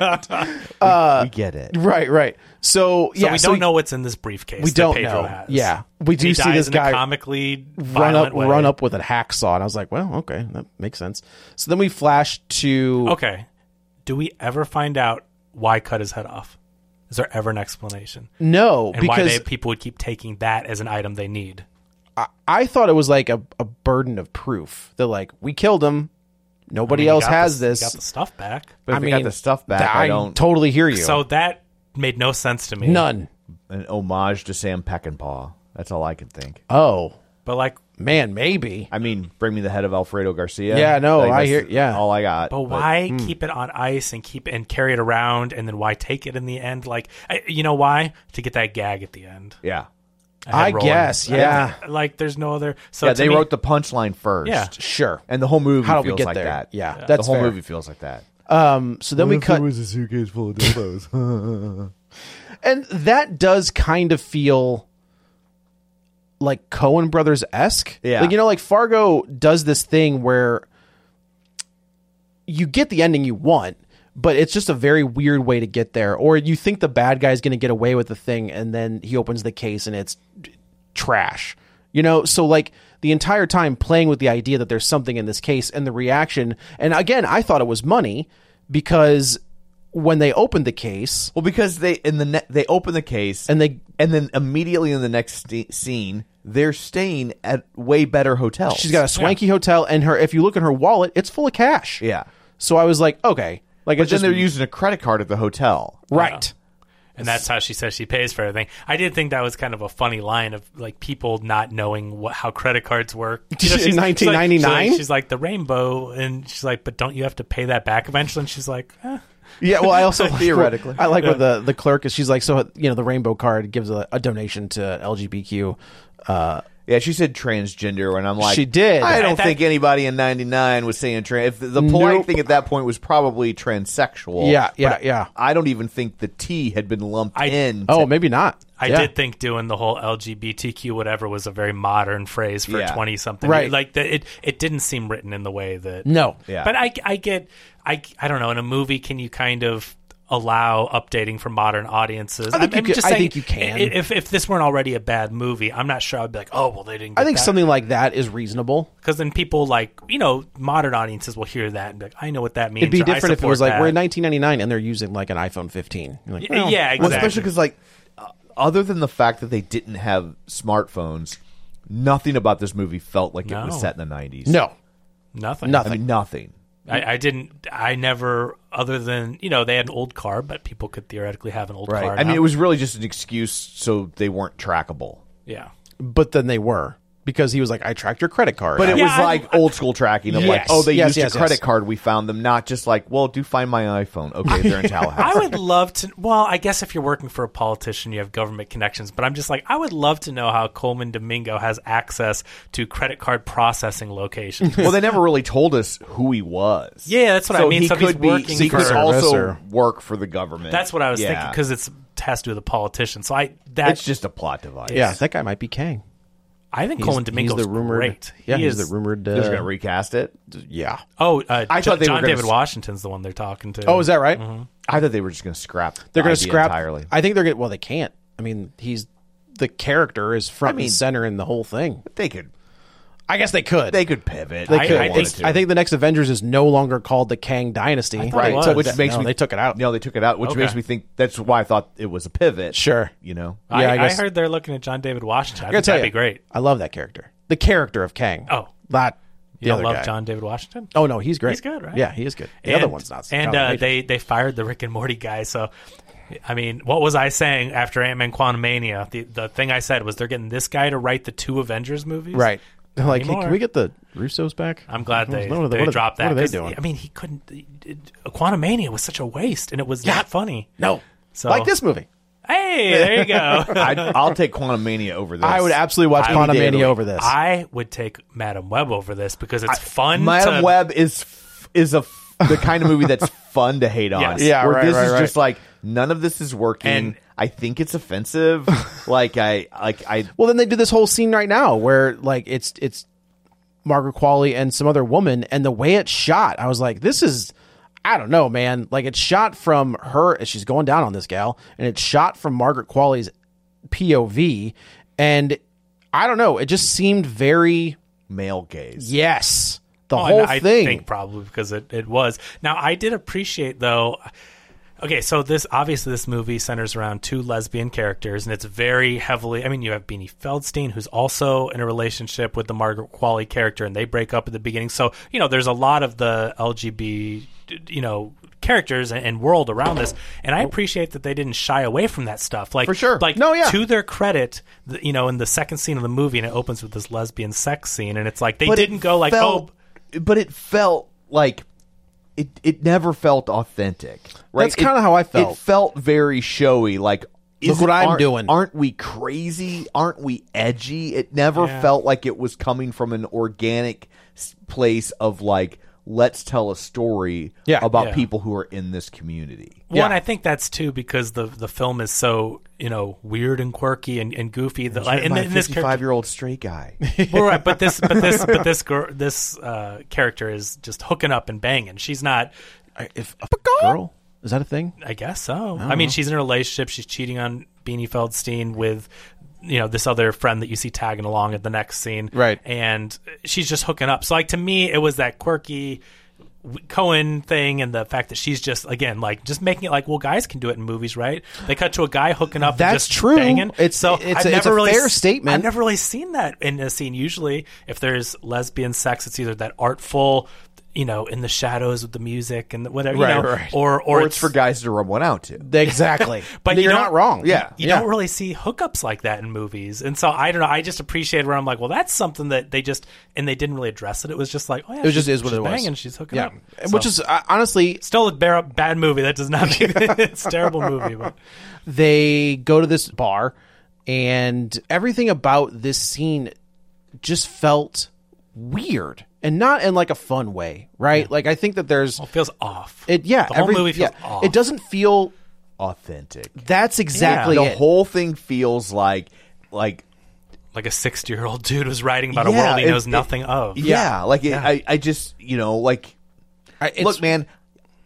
Speaker 6: We get it.
Speaker 7: Right. So,
Speaker 8: So we don't know what's in this briefcase.
Speaker 7: We
Speaker 8: that
Speaker 7: don't
Speaker 8: Pedro
Speaker 7: know.
Speaker 8: Has.
Speaker 7: Yeah. We
Speaker 8: And he
Speaker 7: do see
Speaker 8: dies
Speaker 7: this
Speaker 8: in
Speaker 7: guy
Speaker 8: a comically
Speaker 7: run
Speaker 8: violent
Speaker 7: up
Speaker 8: way.
Speaker 7: with a hacksaw, and I was like, well, okay, that makes sense. So then we flash to
Speaker 8: Okay. Do we ever find out why cut his head off? Is there ever an explanation?
Speaker 7: no,
Speaker 8: And why
Speaker 7: because
Speaker 8: people would keep taking that as an item they need?
Speaker 7: I thought it was like a burden of proof. They're like, we killed him. Nobody else has
Speaker 8: He
Speaker 7: this.
Speaker 8: got the stuff back.
Speaker 6: But if we got the stuff back, I don't.
Speaker 7: totally hear you.
Speaker 8: So that made no sense to me.
Speaker 7: None.
Speaker 6: An homage to Sam Peckinpah. That's all I can think.
Speaker 7: Oh
Speaker 8: But like,
Speaker 7: man, maybe.
Speaker 6: I mean, bring me the head of Alfredo Garcia.
Speaker 7: Yeah, no, I
Speaker 6: that's
Speaker 7: hear- yeah.
Speaker 6: all I got.
Speaker 8: but why keep it on ice and carry it around, and then why take it in the end? Like, you know why? To get that gag at the end.
Speaker 6: Yeah,
Speaker 7: I
Speaker 8: rolling.
Speaker 7: guess, yeah.
Speaker 8: Like, there's no other. So
Speaker 6: yeah.
Speaker 8: to
Speaker 6: They
Speaker 8: me-
Speaker 6: wrote the punchline first.
Speaker 8: Yeah.
Speaker 7: Sure.
Speaker 6: and the whole movie
Speaker 7: How did we
Speaker 6: feels
Speaker 7: get
Speaker 6: like
Speaker 7: there?
Speaker 6: that.
Speaker 7: Yeah,
Speaker 6: the
Speaker 7: that's
Speaker 6: whole
Speaker 7: fair.
Speaker 6: movie feels like that.
Speaker 7: So then we cut,
Speaker 6: was a suitcase full of dildos.
Speaker 7: and that does kind of feel like Coen Brothers esque.
Speaker 6: Yeah.
Speaker 7: Like, like Fargo does this thing where you get the ending you want, but it's just a very weird way to get there. Or you think the bad guy's going to get away with the thing, and then he opens the case and it's trash. So like the entire time playing with the idea that there's something in this case and the reaction. And again, I thought it was money because when they opened the case,
Speaker 6: Well, because they open the case
Speaker 7: and
Speaker 6: then immediately in the next scene they're staying at way better hotels.
Speaker 7: she's got a swanky hotel, and if you look at her wallet, it's full of cash.
Speaker 6: Yeah.
Speaker 7: So I was like, okay, like
Speaker 6: But
Speaker 7: it's
Speaker 6: then
Speaker 7: just
Speaker 6: they're using a credit card at the hotel.
Speaker 7: right.
Speaker 8: And that's how she says she pays for everything. I did think that was kind of a funny line of like people not knowing how credit cards work.
Speaker 7: In
Speaker 8: she's
Speaker 7: 1999?
Speaker 8: she's like the rainbow, and she's like, but don't you have to pay that back eventually? And she's like,
Speaker 7: Yeah, well, I also
Speaker 6: Theoretically.
Speaker 7: I like what the clerk is. She's like, so the rainbow card gives a donation to LGBTQ.
Speaker 6: Yeah, she said transgender, and I'm like,
Speaker 7: She did.
Speaker 6: I don't
Speaker 8: That-
Speaker 6: think anybody in '99 was saying trans. If the polite
Speaker 7: Nope.
Speaker 6: thing at that point was probably transsexual.
Speaker 7: Yeah, yeah,
Speaker 6: but
Speaker 7: yeah.
Speaker 6: I don't even think the T had been lumped in.
Speaker 7: Oh, maybe not.
Speaker 8: I
Speaker 7: Yeah.
Speaker 8: did think doing the whole LGBTQ whatever was a very modern phrase for
Speaker 6: Yeah.
Speaker 8: 20 something.
Speaker 7: Right.
Speaker 8: Like it didn't seem written in the way that.
Speaker 7: No.
Speaker 6: Yeah.
Speaker 8: But I don't know. In a movie, can you kind of allow updating for modern audiences.
Speaker 7: I think
Speaker 8: I'm
Speaker 7: you
Speaker 8: just
Speaker 7: can- I
Speaker 8: saying,
Speaker 7: think you can.
Speaker 8: If this weren't already a bad movie, I'm not sure I'd be like, oh, well, they didn't get
Speaker 7: I think
Speaker 8: that.
Speaker 7: something like that is reasonable.
Speaker 8: Because then people modern audiences will hear that and be like, I know what that means.
Speaker 7: It'd be
Speaker 8: or, "I
Speaker 7: different if it
Speaker 8: support
Speaker 7: was like
Speaker 8: that."
Speaker 7: we're in 1999 and they're using like an iPhone 15. You're like, well,
Speaker 8: Yeah,
Speaker 6: Well,
Speaker 8: exactly.
Speaker 6: especially because, like, other than the fact that they didn't have smartphones, nothing about this movie felt like it
Speaker 8: No.
Speaker 6: was set in the 90s.
Speaker 7: no,
Speaker 8: Nothing.
Speaker 6: I mean, nothing.
Speaker 8: I never, other than, they had an old car, but people could theoretically have an old car.
Speaker 6: I mean,
Speaker 8: now.
Speaker 6: it was really just an excuse so they weren't trackable.
Speaker 8: Yeah.
Speaker 7: but then they were because he was like, I tracked your credit card.
Speaker 6: But it
Speaker 8: Yeah,
Speaker 6: was like old school tracking of like,
Speaker 7: Yes.
Speaker 6: oh, they
Speaker 7: Yes,
Speaker 6: used
Speaker 7: yes,
Speaker 6: a credit
Speaker 7: yes.
Speaker 6: card. We found them, not just like, well, do find my iPhone. Okay, they're in Tallahassee.
Speaker 8: I would love to. Well, I guess if you're working for a politician, you have government connections. But I'm just like, I would love to know how Coleman Domingo has access to credit card processing locations.
Speaker 6: Well, they never really told us who he was.
Speaker 8: Yeah, that's what I mean.
Speaker 6: He
Speaker 8: So he's
Speaker 6: could be.
Speaker 8: working
Speaker 6: He
Speaker 8: for-
Speaker 6: could
Speaker 7: Service
Speaker 6: also
Speaker 7: or-
Speaker 6: work for the government.
Speaker 8: That's what I was
Speaker 6: Yeah.
Speaker 8: thinking because it has to do with the politician. So
Speaker 6: It's just a plot device.
Speaker 7: yeah, that guy might be Kang.
Speaker 8: I think
Speaker 7: He's-
Speaker 8: Coleman Domingo's
Speaker 7: he's the rumored,
Speaker 8: great.
Speaker 7: Yeah,
Speaker 8: He
Speaker 7: he's
Speaker 8: is
Speaker 7: the rumored.
Speaker 6: They're just gonna recast it.
Speaker 7: Yeah.
Speaker 8: Oh,
Speaker 6: I thought they were
Speaker 8: John
Speaker 6: gonna
Speaker 8: David Washington's the one they're talking to.
Speaker 7: Oh, is that right?
Speaker 6: I thought they were just gonna scrap.
Speaker 7: They're going
Speaker 6: the
Speaker 7: to
Speaker 6: idea
Speaker 7: scrap
Speaker 6: entirely.
Speaker 7: I think they're going. Well, they can't. I mean, the character is front and center in the whole thing.
Speaker 6: They could.
Speaker 7: I guess they could.
Speaker 6: They could pivot.
Speaker 7: They
Speaker 6: if
Speaker 7: could.
Speaker 6: wanted to.
Speaker 7: I think the next Avengers is no longer called the Kang Dynasty.
Speaker 8: thought it was.
Speaker 7: So
Speaker 6: which makes me.
Speaker 7: they took it out.
Speaker 6: No, they took it out, which
Speaker 8: Okay.
Speaker 6: makes me think that's why I thought it was a pivot.
Speaker 7: Sure.
Speaker 6: You know.
Speaker 8: I,
Speaker 7: Yeah, I
Speaker 8: I
Speaker 7: guess-
Speaker 8: heard they're looking at John David Washington. I
Speaker 7: I gotta
Speaker 8: think
Speaker 7: tell
Speaker 8: that'd
Speaker 7: you,
Speaker 8: be great.
Speaker 7: I love that character. The character of Kang.
Speaker 8: Oh.
Speaker 7: Not the
Speaker 8: You
Speaker 7: other
Speaker 8: don't love
Speaker 7: guy.
Speaker 8: John David Washington?
Speaker 7: Oh no, he's great.
Speaker 8: He's good, right?
Speaker 7: Yeah, he is good. The other one's not.
Speaker 8: And they fired the Rick and Morty guy. So, I mean, what was I saying after Ant-Man Quantumania? The thing I said was they're getting this guy to write the 2 Avengers movies.
Speaker 7: right. They're like, hey,
Speaker 8: Anymore.
Speaker 7: can we get the Russos back?
Speaker 8: I'm glad they
Speaker 7: What are
Speaker 8: dropped that.
Speaker 7: What are they
Speaker 8: 'cause,
Speaker 7: doing?
Speaker 8: I mean, he couldn't. Quantumania was such a waste, and it was not funny.
Speaker 7: No.
Speaker 8: So
Speaker 7: Like this movie.
Speaker 8: Hey, there you go.
Speaker 6: I'll take Quantum Mania over this.
Speaker 7: I would absolutely watch
Speaker 6: I
Speaker 7: Quantum
Speaker 6: did.
Speaker 7: Mania over this.
Speaker 8: I would take Madam Web over this because it's fun.
Speaker 6: Madam
Speaker 8: to,
Speaker 6: Web is the kind of movie that's fun to hate on.
Speaker 8: Yes.
Speaker 7: Yeah,
Speaker 6: where
Speaker 7: right,
Speaker 6: this
Speaker 7: right,
Speaker 6: is
Speaker 7: right.
Speaker 6: just like none of this is working.
Speaker 8: And-
Speaker 6: I think it's offensive. I
Speaker 7: Well, then they do this whole scene right now where like it's Margaret Qualley and some other woman, and the way it's shot, I was like, this is, I don't know, man. Like it's shot from her as she's going down on this gal, and it's shot from Margaret Qualley's POV, and I don't know, it just seemed very
Speaker 6: male gaze.
Speaker 7: yes, the
Speaker 8: Oh,
Speaker 7: whole
Speaker 8: and I
Speaker 7: thing.
Speaker 8: think probably because it was. Now I did appreciate though. Okay, so this movie centers around 2 lesbian characters, and it's very heavily. I mean, you have Beanie Feldstein, who's also in a relationship with the Margaret Qualley character, and they break up at the beginning. So there's a lot of the LGBT, characters and world around this, and I appreciate that they didn't shy away from that stuff. Like
Speaker 6: For sure.
Speaker 8: like
Speaker 6: No, yeah.
Speaker 8: to their credit, in the second scene of the movie, and it opens with this lesbian sex scene, and it's like they
Speaker 6: But it
Speaker 8: didn't go like,
Speaker 6: felt- but it felt like it never felt authentic. Right?
Speaker 7: That's kinda how I felt.
Speaker 6: It felt very showy. Like,
Speaker 7: Look what I'm doing.
Speaker 6: Aren't we crazy? Aren't we edgy? It never
Speaker 8: Yeah.
Speaker 6: felt like it was coming from an organic place of like, let's tell a story about
Speaker 8: Yeah.
Speaker 6: people who are in this community.
Speaker 8: Well, and I think that's too because the film is so weird and quirky and goofy. That like
Speaker 6: Written by
Speaker 8: and
Speaker 6: a
Speaker 8: this character,
Speaker 6: 55-year-old straight guy.
Speaker 8: well, right, but this character is just hooking up and banging. She's not.
Speaker 7: If a girl is that a thing?
Speaker 8: I guess so. I mean, she's in a relationship. She's cheating on Beanie Feldstein with this other friend that you see tagging along at the next scene,
Speaker 7: Right.
Speaker 8: And she's just hooking up. So like to me, it was that quirky Cohen thing, and the fact that she's just again like just making it like, well, guys can do it in movies, right? They cut to a guy hooking up.
Speaker 7: That's
Speaker 8: and just
Speaker 7: true.
Speaker 8: Banging.
Speaker 7: It's
Speaker 8: so
Speaker 7: a
Speaker 8: I've never really
Speaker 7: fair statement.
Speaker 8: I've never really seen that in a scene. Usually, if there's lesbian sex, it's either that artful, in the shadows with the music and whatever,
Speaker 7: Right.
Speaker 6: Or it's for guys to rub one out to.
Speaker 7: Exactly.
Speaker 8: But
Speaker 7: you're
Speaker 8: you
Speaker 7: not
Speaker 8: don't-
Speaker 7: wrong.
Speaker 6: Yeah.
Speaker 8: You don't really see hookups like that in movies. And so I don't know. I just appreciate where I'm like, well, that's something that they didn't really address it. It was just like, oh yeah,
Speaker 7: It just
Speaker 8: she's-
Speaker 7: is what
Speaker 8: she's
Speaker 7: it was.
Speaker 8: banging, she's hooking
Speaker 7: Yeah,
Speaker 8: up.
Speaker 7: which
Speaker 8: So,
Speaker 7: is honestly,
Speaker 8: still a bad movie. That does not mean it's a terrible movie. But
Speaker 7: they go to this bar, and everything about this scene just felt weird, and not in like a fun way, right? Like I think that there's
Speaker 8: it feels off.
Speaker 7: it. Yeah,
Speaker 8: the whole movie feels off.
Speaker 7: It doesn't feel.
Speaker 6: Authentic.
Speaker 7: That's exactly
Speaker 6: The
Speaker 7: it.
Speaker 6: whole thing feels like
Speaker 8: like a 60-year-old dude who's writing about a
Speaker 6: Yeah,
Speaker 8: world he
Speaker 6: it-
Speaker 8: knows
Speaker 6: it-
Speaker 8: nothing of.
Speaker 6: Yeah, like
Speaker 8: Yeah.
Speaker 6: I just
Speaker 7: It's-
Speaker 6: look, man.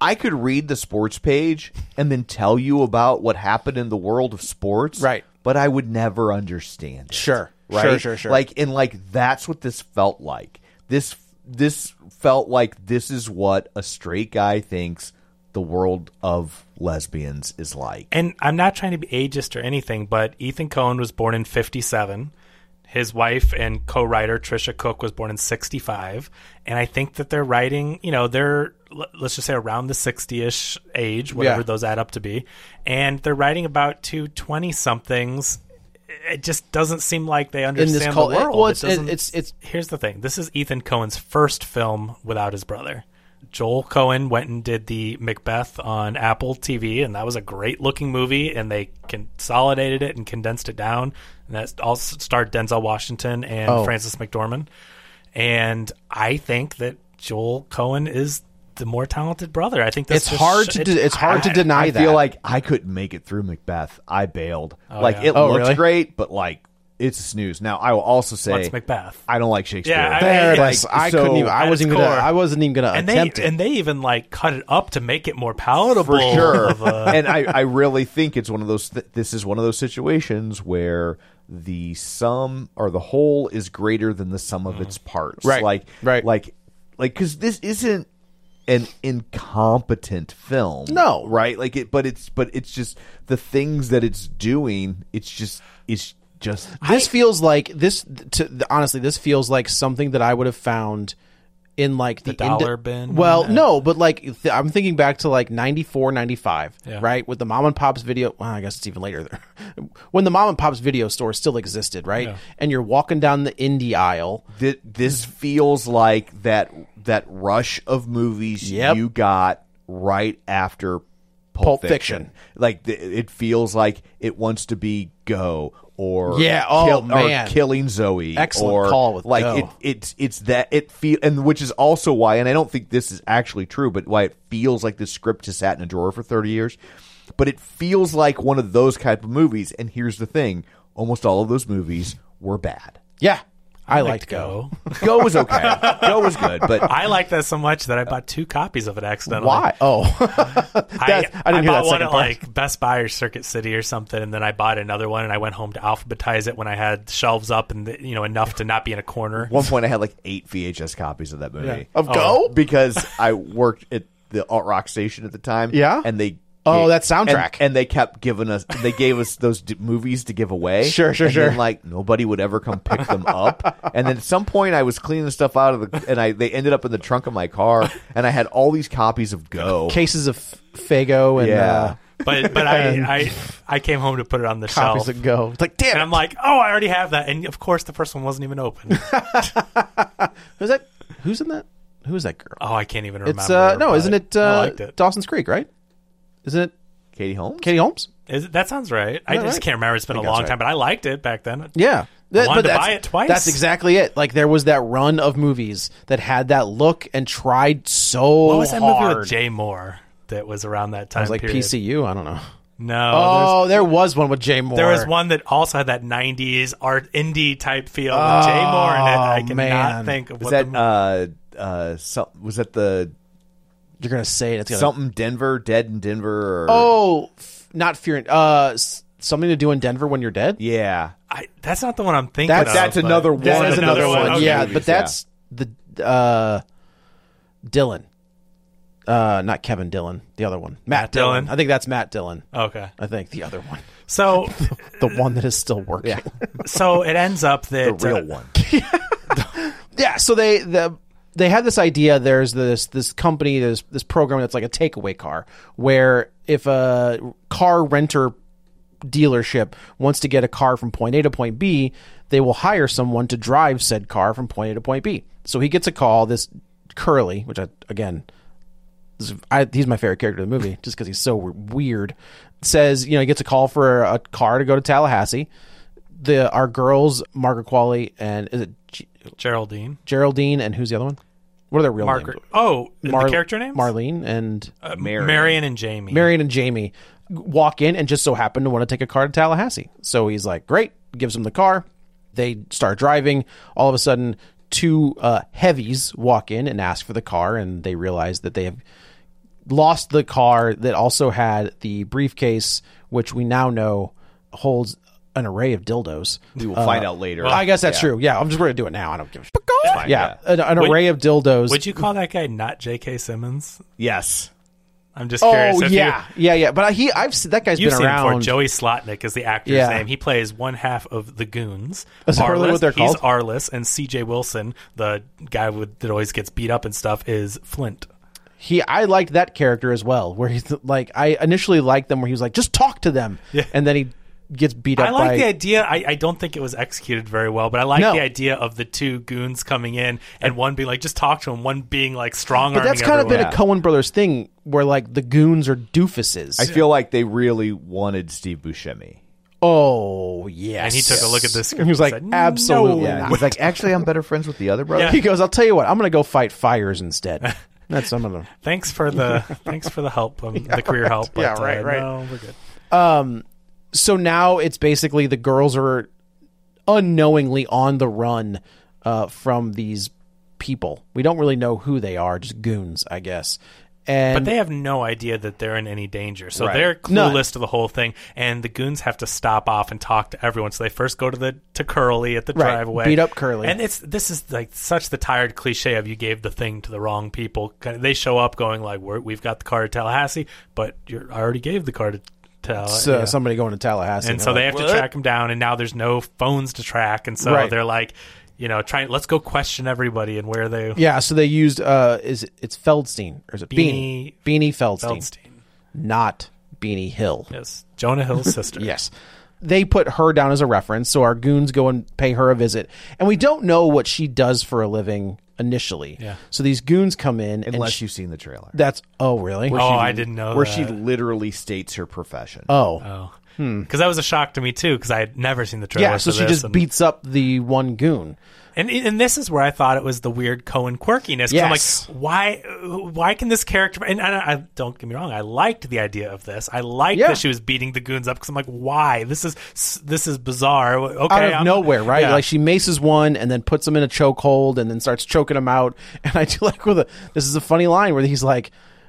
Speaker 6: I could read the sports page and then tell you about what happened in the world of sports.
Speaker 7: Right.
Speaker 6: But I would never understand it.
Speaker 7: Sure.
Speaker 6: Right?
Speaker 7: Sure.
Speaker 6: Like that's what this felt like. This felt like this is what a straight guy thinks the world of lesbians is like.
Speaker 8: And I'm not trying to be ageist or anything, but Ethan Coen was born in 1957. His wife and co-writer Trisha Cook was born in 1965. And I think that they're writing, they're, let's just say around the 60-ish age, whatever those add up to be. And they're writing about two 20-somethings. It just doesn't seem like they understand the world.
Speaker 7: Well, it's
Speaker 8: here's the thing. This is Ethan Coen's first film without his brother. Joel Coen went and did the Macbeth on Apple TV, and that was a great-looking movie, and they consolidated it and condensed it down. And that also starred Denzel Washington and Frances McDormand. And I think that Joel Coen is the more talented brother. I think that's
Speaker 7: it's hard to deny that.
Speaker 6: I feel like I couldn't make it through Macbeth. I bailed. It looks
Speaker 7: really?
Speaker 6: great, but it's a snooze. Now I will also say
Speaker 8: What's Macbeth?
Speaker 6: I don't like Shakespeare.
Speaker 8: Yeah,
Speaker 7: there it is. I couldn't even. I wasn't even gonna attempt it.
Speaker 8: And they even
Speaker 7: cut
Speaker 8: it up to make it more palatable.
Speaker 6: For sure. And I really think it's one of those. This is one of those situations where the sum or the whole is greater than the sum of its parts.
Speaker 7: Right.
Speaker 6: Like because this isn't an incompetent film.
Speaker 7: No.
Speaker 6: Right. But it's just the things that it's doing. It's just.
Speaker 7: This feels like this. Honestly, this feels like something that I would have found in the
Speaker 8: dollar bin.
Speaker 7: Well, no, but I'm thinking back to 94, 95, right? With the mom and pop's video. Well, I guess it's even later there. When the mom and pop's video store still existed, right? Yeah. And you're walking down the indie aisle.
Speaker 6: This feels like that rush of movies you got right after Pulp Fiction. It feels like it wants to be Go. Or
Speaker 7: man,
Speaker 6: or Killing Zoe.
Speaker 7: Excellent call with Go.
Speaker 6: It's that it feel, and which is also why, and I don't think this is actually true, but why it feels like the script has sat in a drawer for 30 years. But it feels like one of those type of movies. And here's the thing: almost all of those movies were bad.
Speaker 7: Yeah. I liked Go.
Speaker 6: Go was okay. Go was good, but
Speaker 8: I liked that so much that I bought 2 copies of it accidentally.
Speaker 7: Why? Oh,
Speaker 8: I
Speaker 7: didn't hear
Speaker 8: bought
Speaker 7: that
Speaker 8: one
Speaker 7: second
Speaker 8: at Best Buy or Circuit City or something, and then I bought another one, and I went home to alphabetize it when I had shelves up and enough to not be in a corner.
Speaker 6: At one point, I had 8 VHS copies of that movie
Speaker 7: of Go
Speaker 6: because I worked at the alt rock station at the time.
Speaker 7: Yeah,
Speaker 6: and they.
Speaker 7: that soundtrack.
Speaker 6: And they kept giving us, they gave us those movies to give away.
Speaker 7: Sure.
Speaker 6: Then, nobody would ever come pick them up. And then at some point I was cleaning the stuff out of they ended up in the trunk of my car, and I had all these copies of Go.
Speaker 7: Cases of Faygo and,
Speaker 8: But I came home to put it on the shelf.
Speaker 7: Copies of Go. It's like, damn.
Speaker 8: And I'm like, I already have that. And of course the first one wasn't even open.
Speaker 7: Who's that? Who's in that? Who is that girl?
Speaker 8: Oh, I can't even remember.
Speaker 7: It's, isn't it,
Speaker 8: I liked it.
Speaker 7: Dawson's Creek, right? Isn't it
Speaker 6: Katie Holmes?
Speaker 7: Katie Holmes?
Speaker 8: That sounds right. I just can't remember. It's been a long time, but I liked it back then.
Speaker 7: Yeah.
Speaker 8: I wanted to buy it twice.
Speaker 7: That's exactly it. There was that run of movies that had that look and tried so hard.
Speaker 8: What was that movie with Jay Moore that was around that time period?
Speaker 7: PCU? I don't know.
Speaker 8: No.
Speaker 7: There was one with Jay Moore.
Speaker 8: There was one that also had that 90s art indie type feel with Jay Moore in it. I cannot think of
Speaker 6: was was that the...
Speaker 7: You're gonna say it. It's
Speaker 6: something Denver, Dead in Denver. Or...
Speaker 7: not Fear. Something to do in Denver when you're dead.
Speaker 6: Yeah,
Speaker 8: that's not the one I'm thinking.
Speaker 6: That's another one.
Speaker 7: That is another one.
Speaker 8: Okay.
Speaker 7: Yeah, but that's the Dylan, not Kevin Dillon. The other one, Matt Dillon. I think that's Matt Dillon.
Speaker 8: Okay,
Speaker 7: I think the other one.
Speaker 8: So
Speaker 7: the one that is still working.
Speaker 6: Yeah.
Speaker 8: So it ends up that
Speaker 6: the real one.
Speaker 7: Yeah. So they had this idea. There's this company, this program that's like a takeaway car, where if a car renter dealership wants to get a car from point A to point B, they will hire someone to drive said car from point A to point B. So he gets a call. This Curly, which he's my favorite character in the movie, just because he's so weird. Says he gets a call for a car to go to Tallahassee. Our girls, Margaret Qualley and is it Geraldine, and who's the other one? What are their real names?
Speaker 8: Oh, the character names?
Speaker 7: Marlene and
Speaker 8: Marion and Jamie.
Speaker 7: Marion and Jamie walk in and just so happen to want to take a car to Tallahassee. So he's like, great, gives them the car. They start driving. All of a sudden, 2 heavies walk in and ask for the car, and they realize that lost the car that also had the briefcase, which we now know holds an array of dildos.
Speaker 6: We will find out later.
Speaker 7: I guess that's true. Yeah, I'm just going to do it now. I don't give a shit. Yeah, an array of dildos.
Speaker 8: Would you call that guy not J.K. Simmons?
Speaker 6: Yes.
Speaker 8: I'm just curious.
Speaker 7: Oh, yeah. But I've seen that guy's
Speaker 8: You've
Speaker 7: been
Speaker 8: seen
Speaker 7: around.
Speaker 8: him before. Joey Slotnick is the actor's
Speaker 7: Yeah.
Speaker 8: name. He plays one half of the Goons.
Speaker 7: Is that really what they're
Speaker 8: He's
Speaker 7: called?
Speaker 8: Arliss, and C.J. Wilson, the guy that always gets beat up and stuff, is Flint.
Speaker 7: I liked that character as well, where he's like, I initially liked them where he was like, just talk to them, and then he gets beat up.
Speaker 8: I like
Speaker 7: by...
Speaker 8: the idea. I don't think it was executed very well, but I like the idea of the two goons coming in and one being like, just talk to him, one being like strong.
Speaker 7: But that's kind of been a Coen Brothers thing, where like the goons are doofuses.
Speaker 6: I feel like they really wanted Steve Buscemi.
Speaker 7: Oh, yes.
Speaker 8: And he took a look at this script.
Speaker 7: He was
Speaker 8: and
Speaker 7: like,
Speaker 8: said,
Speaker 7: absolutely
Speaker 6: Yeah,
Speaker 7: not.
Speaker 6: he's like, actually, I'm better friends with the other brother.
Speaker 8: Yeah.
Speaker 7: He goes, I'll tell you what, I'm going to go fight fires instead. That's some of them.
Speaker 8: Thanks for the help, the career help. But,
Speaker 7: Yeah, right.
Speaker 8: No, we're good.
Speaker 7: So now it's basically the girls are unknowingly on the run from these people. We don't really know who they are, just goons, I guess. And
Speaker 8: But they have no idea that they're in any danger, so
Speaker 6: Right.
Speaker 8: they're clueless
Speaker 7: None.
Speaker 8: to the whole thing. And the goons have to stop off and talk to everyone. So they first go to Curly at the
Speaker 7: Right.
Speaker 8: driveway,
Speaker 7: Beat up Curly.
Speaker 8: and this is like such the tired cliche of you gave the thing to the wrong people. They show up going like, we've got the car to Tallahassee, but I already gave the car to Tallahassee.
Speaker 7: somebody going to Tallahassee.
Speaker 8: And so they have to track him down, and now there's no phones to track, and so
Speaker 7: Right.
Speaker 8: they're like, let's go question everybody and where they
Speaker 7: Yeah, so they used it's Feldstein, or is it Beanie Feldstein,
Speaker 8: Feldstein.
Speaker 7: not Beanie Hill.
Speaker 8: Yes, Jonah Hill's sister.
Speaker 7: Yes. They put her down as a reference, so our goons go and pay her a visit. And we don't know what she does for a living initially.
Speaker 8: Yeah.
Speaker 7: So these goons come in
Speaker 6: Unless
Speaker 7: and
Speaker 6: you've seen the trailer.
Speaker 7: that's really?
Speaker 8: I didn't know
Speaker 6: Where
Speaker 8: that.
Speaker 6: she literally states her profession.
Speaker 7: Oh.
Speaker 8: Because that was a shock to me too, because I had never seen the trailer.
Speaker 7: Yeah, so
Speaker 8: for
Speaker 7: she
Speaker 8: this,
Speaker 7: just
Speaker 8: and,
Speaker 7: beats up the one goon.
Speaker 8: and this is where I thought it was the weird Coen quirkiness. 'Cause
Speaker 7: Yes.
Speaker 8: I'm like, why can this character? And I don't get me wrong, I liked the idea of this. I liked
Speaker 7: Yeah.
Speaker 8: that she was beating the goons up because I'm like, why? This is bizarre. Okay,
Speaker 7: Out of nowhere, right?
Speaker 8: Yeah.
Speaker 7: Like she maces one and then puts him in a chokehold and then starts choking him out. And I do like this is a funny line where he's like,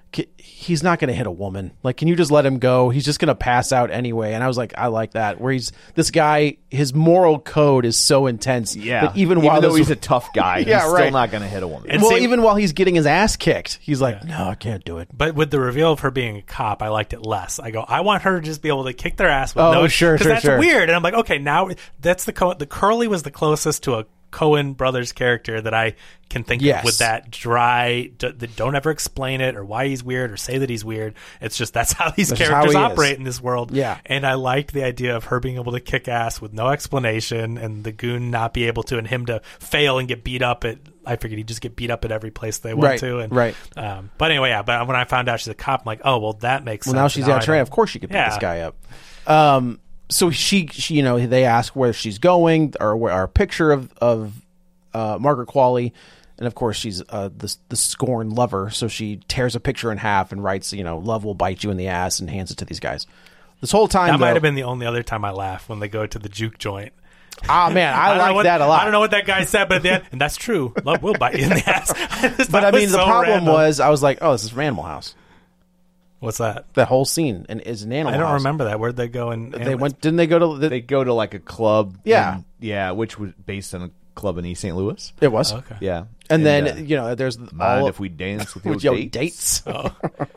Speaker 7: he's not going to hit a woman. Like, can you just let him go? He's just going to pass out anyway. And I was like, I like that. Where this guy, his moral code is so intense.
Speaker 6: Yeah.
Speaker 7: That even while
Speaker 6: though he's a tough guy,
Speaker 7: Yeah,
Speaker 6: he's
Speaker 7: right.
Speaker 6: still not going to hit a woman.
Speaker 8: And
Speaker 7: well,
Speaker 8: see-
Speaker 7: even while he's getting his ass kicked, he's like, no, I can't do it.
Speaker 8: But with the reveal of her being a cop, I liked it less. I go, I want her to just be able to kick their ass with
Speaker 7: Oh,
Speaker 8: no,
Speaker 7: sure,
Speaker 8: because
Speaker 7: sure,
Speaker 8: that's
Speaker 7: sure.
Speaker 8: weird. And I'm like, okay, now that's the Curly was the closest to a Coen Brothers character that I can think
Speaker 7: Yes.
Speaker 8: of with that dry, that don't ever explain it or why he's weird or say that he's weird. It's just that's how these
Speaker 7: That's just
Speaker 8: characters
Speaker 7: how he is.
Speaker 8: operate in this world.
Speaker 7: Yeah.
Speaker 8: And I liked the idea of her being able to kick ass with no explanation and the goon not be able to, and him to fail and get beat up at. I figured he'd just get beat up at every place they went
Speaker 7: Right,
Speaker 8: to. And,
Speaker 7: right.
Speaker 8: But anyway, yeah. But when I found out she's a cop, I'm like, oh well, that makes
Speaker 7: Well,
Speaker 8: sense.
Speaker 7: now she's
Speaker 8: I
Speaker 7: out trained.
Speaker 8: know.
Speaker 7: Of course she could beat
Speaker 8: Yeah.
Speaker 7: this guy up. So she, they ask where she's going or a picture of Margaret Qualley. And of course she's the scorn lover. So she tears a picture in half and writes, love will bite you in the ass, and hands it to these guys. This whole time,
Speaker 8: That might
Speaker 7: though-
Speaker 8: have been the only other time I laughed when they go to the juke joint.
Speaker 7: Ah, man, I
Speaker 8: don't know
Speaker 7: like
Speaker 8: what-
Speaker 7: that a lot.
Speaker 8: I don't know what that guy said, but at the end, and that's true. Love will bite you in the ass.
Speaker 7: But I mean, the problem was, I was like, oh, this is from Animal House.
Speaker 8: What's that?
Speaker 7: That whole scene is an Animal
Speaker 8: I don't
Speaker 7: House.
Speaker 8: remember that. Where'd they go? And
Speaker 7: They went. Didn't they go to?
Speaker 6: They go to like a club.
Speaker 7: Yeah.
Speaker 6: Which was based on a club in East St. Louis.
Speaker 7: It was.
Speaker 8: Okay.
Speaker 6: Yeah.
Speaker 7: And then there's
Speaker 6: mind
Speaker 7: all
Speaker 6: if we dance with
Speaker 7: with
Speaker 6: your
Speaker 7: your
Speaker 6: dates?
Speaker 7: dates.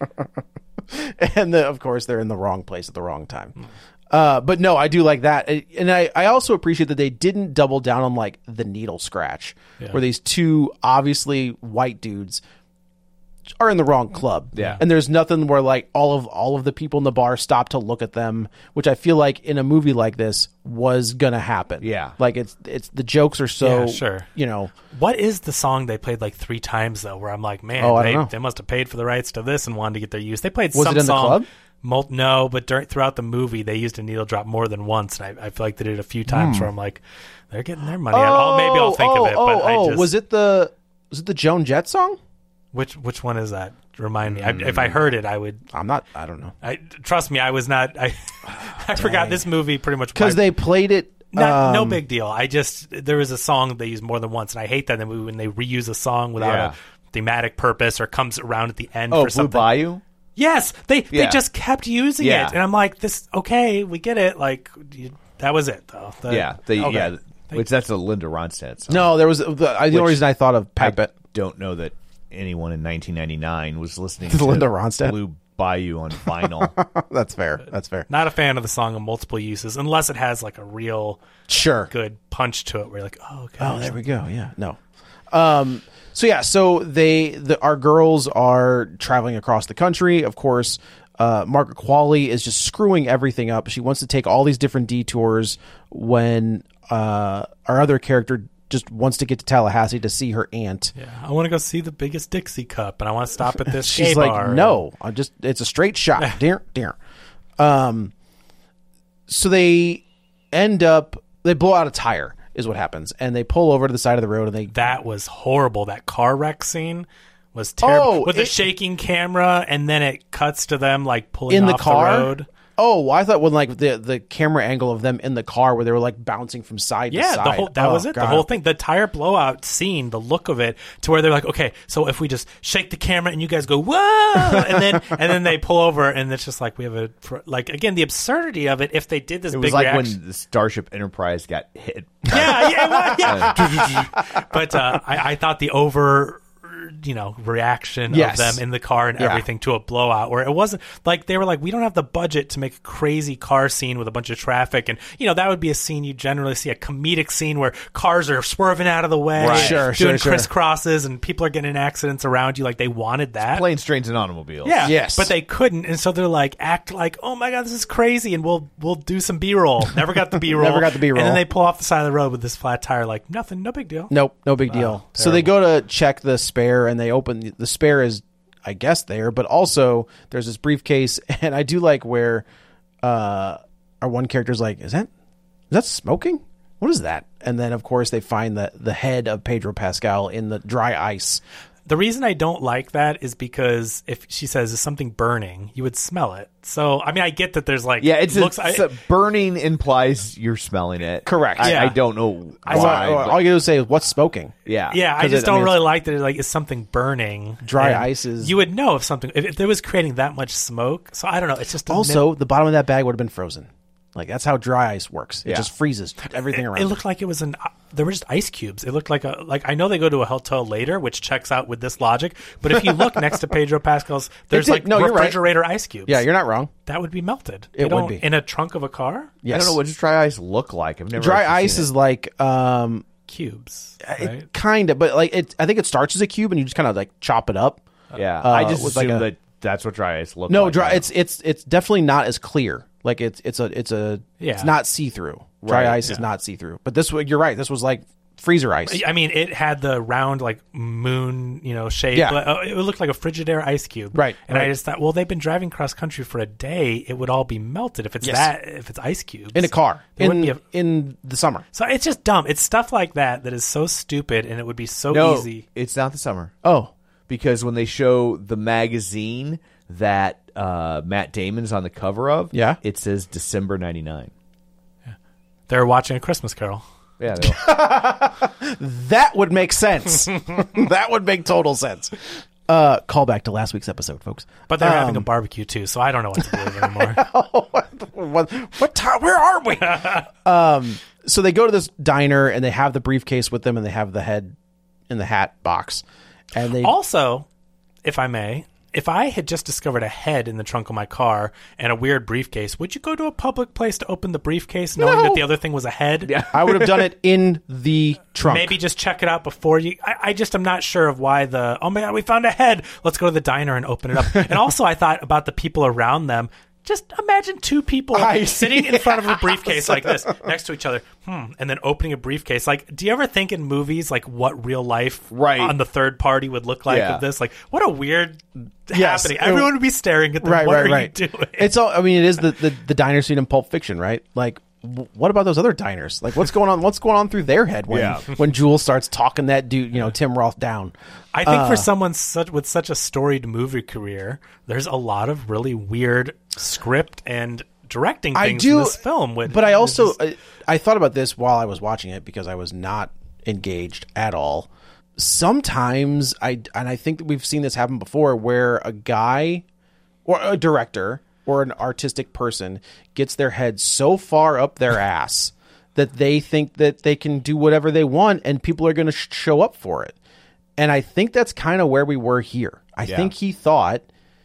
Speaker 7: And of course, they're in the wrong place at the wrong time. But no, I do like that, and I also appreciate that they didn't double down on like the needle scratch, where these two obviously white dudes are in the wrong club.
Speaker 6: Yeah.
Speaker 7: And there's nothing where like all of the people in the bar stop to look at them, which I feel like in a movie like this was gonna happen.
Speaker 6: Yeah.
Speaker 7: Like it's the jokes are so
Speaker 8: Yeah, sure.
Speaker 7: What
Speaker 8: is the song they played like 3 times though? Where I'm like, man,
Speaker 7: Oh, I don't know.
Speaker 8: they must have paid for the rights to this and wanted to get their use. They played
Speaker 7: Was
Speaker 8: some
Speaker 7: it in the
Speaker 8: song.
Speaker 7: club?
Speaker 8: No, but throughout the movie, they used a needle drop more than once, and I feel like they did it a few times. Where I'm like, they're getting their money. Maybe I'll think of it. But I just,
Speaker 7: was it the Joan Jett song?
Speaker 8: which one is that? Remind me. If I heard it, I would.
Speaker 7: I don't know.
Speaker 8: Trust me, I was not. I forgot this movie pretty much
Speaker 7: Because they played it.
Speaker 8: no big deal. There was a song they used more than once, and I hate that when they reuse a song without a thematic purpose or comes around at the end for
Speaker 6: Blue
Speaker 8: something.
Speaker 6: Bayou?
Speaker 8: Yes, they just kept using
Speaker 6: Yeah.
Speaker 8: it, and I'm like, "This okay? We get it." Like that was it, though.
Speaker 6: Which that's a Linda Ronstadt song.
Speaker 7: No, there was the only reason I thought of Pat
Speaker 6: I don't know that anyone in 1999 was listening
Speaker 7: To
Speaker 6: to
Speaker 7: Linda Ronstadt?
Speaker 6: Blue Bayou on vinyl.
Speaker 7: That's fair. That's fair.
Speaker 8: Not a fan of the song in multiple uses, unless it has like a real
Speaker 7: Sure.
Speaker 8: good punch to it, where you're like, "Oh, okay."
Speaker 7: Oh, there we go. Yeah. No. So our girls are traveling across the country. Of course, Margaret Qualley is just screwing everything up. She wants to take all these different detours when our other character just wants to get to Tallahassee to see her aunt.
Speaker 8: Yeah, I want to go see the biggest Dixie cup, and I want to stop at this
Speaker 7: She's
Speaker 8: gay
Speaker 7: like,
Speaker 8: bar.
Speaker 7: no, it's a straight shot. Dear. So they blow out a tire is what happens. And they pull over to the side of the road and
Speaker 8: That was horrible. That car wreck scene was terrible. With the shaking camera, and then it cuts to them like pulling
Speaker 7: in the
Speaker 8: off
Speaker 7: car.
Speaker 8: the road.
Speaker 7: Oh, I thought when like the camera angle of them in the car where they were like bouncing from side to side.
Speaker 8: That was it.
Speaker 7: God.
Speaker 8: The whole thing, the tire blowout scene, the look of it, to where they're like, okay, so if we just shake the camera and you guys go whoa, and then they pull over and it's just like we have like again the absurdity of it. If they did this,
Speaker 6: It
Speaker 8: big
Speaker 6: was like
Speaker 8: reaction,
Speaker 6: when the Starship Enterprise got hit.
Speaker 8: yeah. But I thought the reaction
Speaker 7: Yes.
Speaker 8: of them in the car and everything to a blowout, where it wasn't like they were like, we don't have the budget to make a crazy car scene with a bunch of traffic, and that would be a scene you generally see, a comedic scene where cars are swerving out of the way,
Speaker 7: Right.
Speaker 8: doing
Speaker 7: Sure.
Speaker 8: crisscrosses, and people are getting in accidents around you. Like they wanted that.
Speaker 6: Planes, trains, and automobiles.
Speaker 8: Yeah,
Speaker 7: Yes.
Speaker 8: but they couldn't, and so they're like, act like, oh my god, this is crazy, and we'll do some B-roll. Never got the B-roll.
Speaker 7: Never got the B-roll.
Speaker 8: And then they pull off the side of the road with this flat tire, like nothing, no big deal.
Speaker 7: Nope, no big deal. So they go to check the spare and they open the spare is, I guess, there, but also there's this briefcase, and I do like where our one character's like, is that smoking? What is that? And then of course they find the head of Pedro Pascal in the dry ice.
Speaker 8: The reason I don't like that is because if she says is something burning, you would smell it. So I mean, I get that there's like
Speaker 6: burning implies you're smelling it.
Speaker 7: Correct.
Speaker 6: I don't know why.
Speaker 7: All you do is say, what's smoking?
Speaker 6: Yeah.
Speaker 8: I just don't really like that. Like, is something burning?
Speaker 7: Dry
Speaker 8: And
Speaker 7: ice is...
Speaker 8: You would know if there was creating that much smoke. So I don't know. It's just
Speaker 7: Also, the bottom of that bag would have been frozen. Like, that's how dry ice works. It just freezes everything around.
Speaker 8: It looked like it was there were just ice cubes. It looked like I know they go to a hotel later, which checks out with this logic. But if you look next to Pedro Pascal's, there's
Speaker 7: you're right.
Speaker 8: refrigerator ice cubes.
Speaker 7: Yeah, you're not wrong.
Speaker 8: That would be melted.
Speaker 7: It would be.
Speaker 8: In a trunk of a car?
Speaker 7: Yes.
Speaker 6: I don't know, what does dry ice look like? I've never
Speaker 7: Dry
Speaker 6: actually
Speaker 7: ice
Speaker 6: seen
Speaker 7: is
Speaker 6: it.
Speaker 7: like...
Speaker 8: Cubes, right?
Speaker 7: Kind of, but like I think it starts as a cube and you just kind of like chop it up.
Speaker 6: Yeah, I just
Speaker 7: with
Speaker 6: assume
Speaker 7: like
Speaker 6: that's what dry ice looks
Speaker 7: No,
Speaker 6: like.
Speaker 7: dry. It's definitely not as clear. Like it's not see through. Dry
Speaker 6: Right,
Speaker 7: ice is not see through. But you're right. This was like freezer ice.
Speaker 8: I mean, it had the round like moon, shape.
Speaker 7: Yeah.
Speaker 8: It looked like a Frigidaire ice cube,
Speaker 7: Right,
Speaker 8: And
Speaker 7: right.
Speaker 8: I just thought, well, they've been driving cross country for a day. It would all be melted if it's if it's ice cubes
Speaker 7: In a car
Speaker 8: There wouldn't be
Speaker 7: in the summer.
Speaker 8: So it's just dumb. It's stuff like that is so stupid, and it would be so
Speaker 6: No,
Speaker 8: easy.
Speaker 6: it's not the summer.
Speaker 7: Oh,
Speaker 6: Because when they show the magazine that Matt Damon's on the cover of,
Speaker 7: Yeah.
Speaker 6: it says December 99.
Speaker 8: They're watching A Christmas Carol.
Speaker 6: Yeah,
Speaker 7: that would make sense. That would make total sense. Call back to last week's episode, folks.
Speaker 8: But they're having a barbecue too, so I don't know what to believe anymore.
Speaker 7: what time? Where are we? So they go to this diner and they have the briefcase with them and they have the head in the hat box. And they
Speaker 8: Also, if I may, if I had just discovered a head in the trunk of my car and a weird briefcase, would you go to a public place to open the briefcase knowing that the other thing was a head? Yeah.
Speaker 7: I would have done it in the trunk.
Speaker 8: Maybe just check it out before you... I just am not sure of why oh my God, we found a head. Let's go to the diner and open it up. And also I thought about the people around them. Just imagine two people sitting in front of a briefcase like this, next to each other, and then opening a briefcase. Like, do you ever think in movies, like, what real life on the third party would look like with this? Like, what a weird happening. Everyone would be staring at them. What are you doing?
Speaker 7: It's all. I mean, it is the diner scene in Pulp Fiction, right? Like, what about those other diners? Like, what's going on? What's going on through their head when Jules starts talking that dude, Tim Roth down?
Speaker 8: I think for someone with such a storied movie career, there's a lot of really weird script and directing things in this film.
Speaker 7: But I also I thought about this while I was watching it because I was not engaged at all. Sometimes I think that we've seen this happen before, where a guy or a director or an artistic person gets their head so far up their ass that they think that they can do whatever they want and people are going to show up for it. And I think that's kind of where we were here. I think he thought,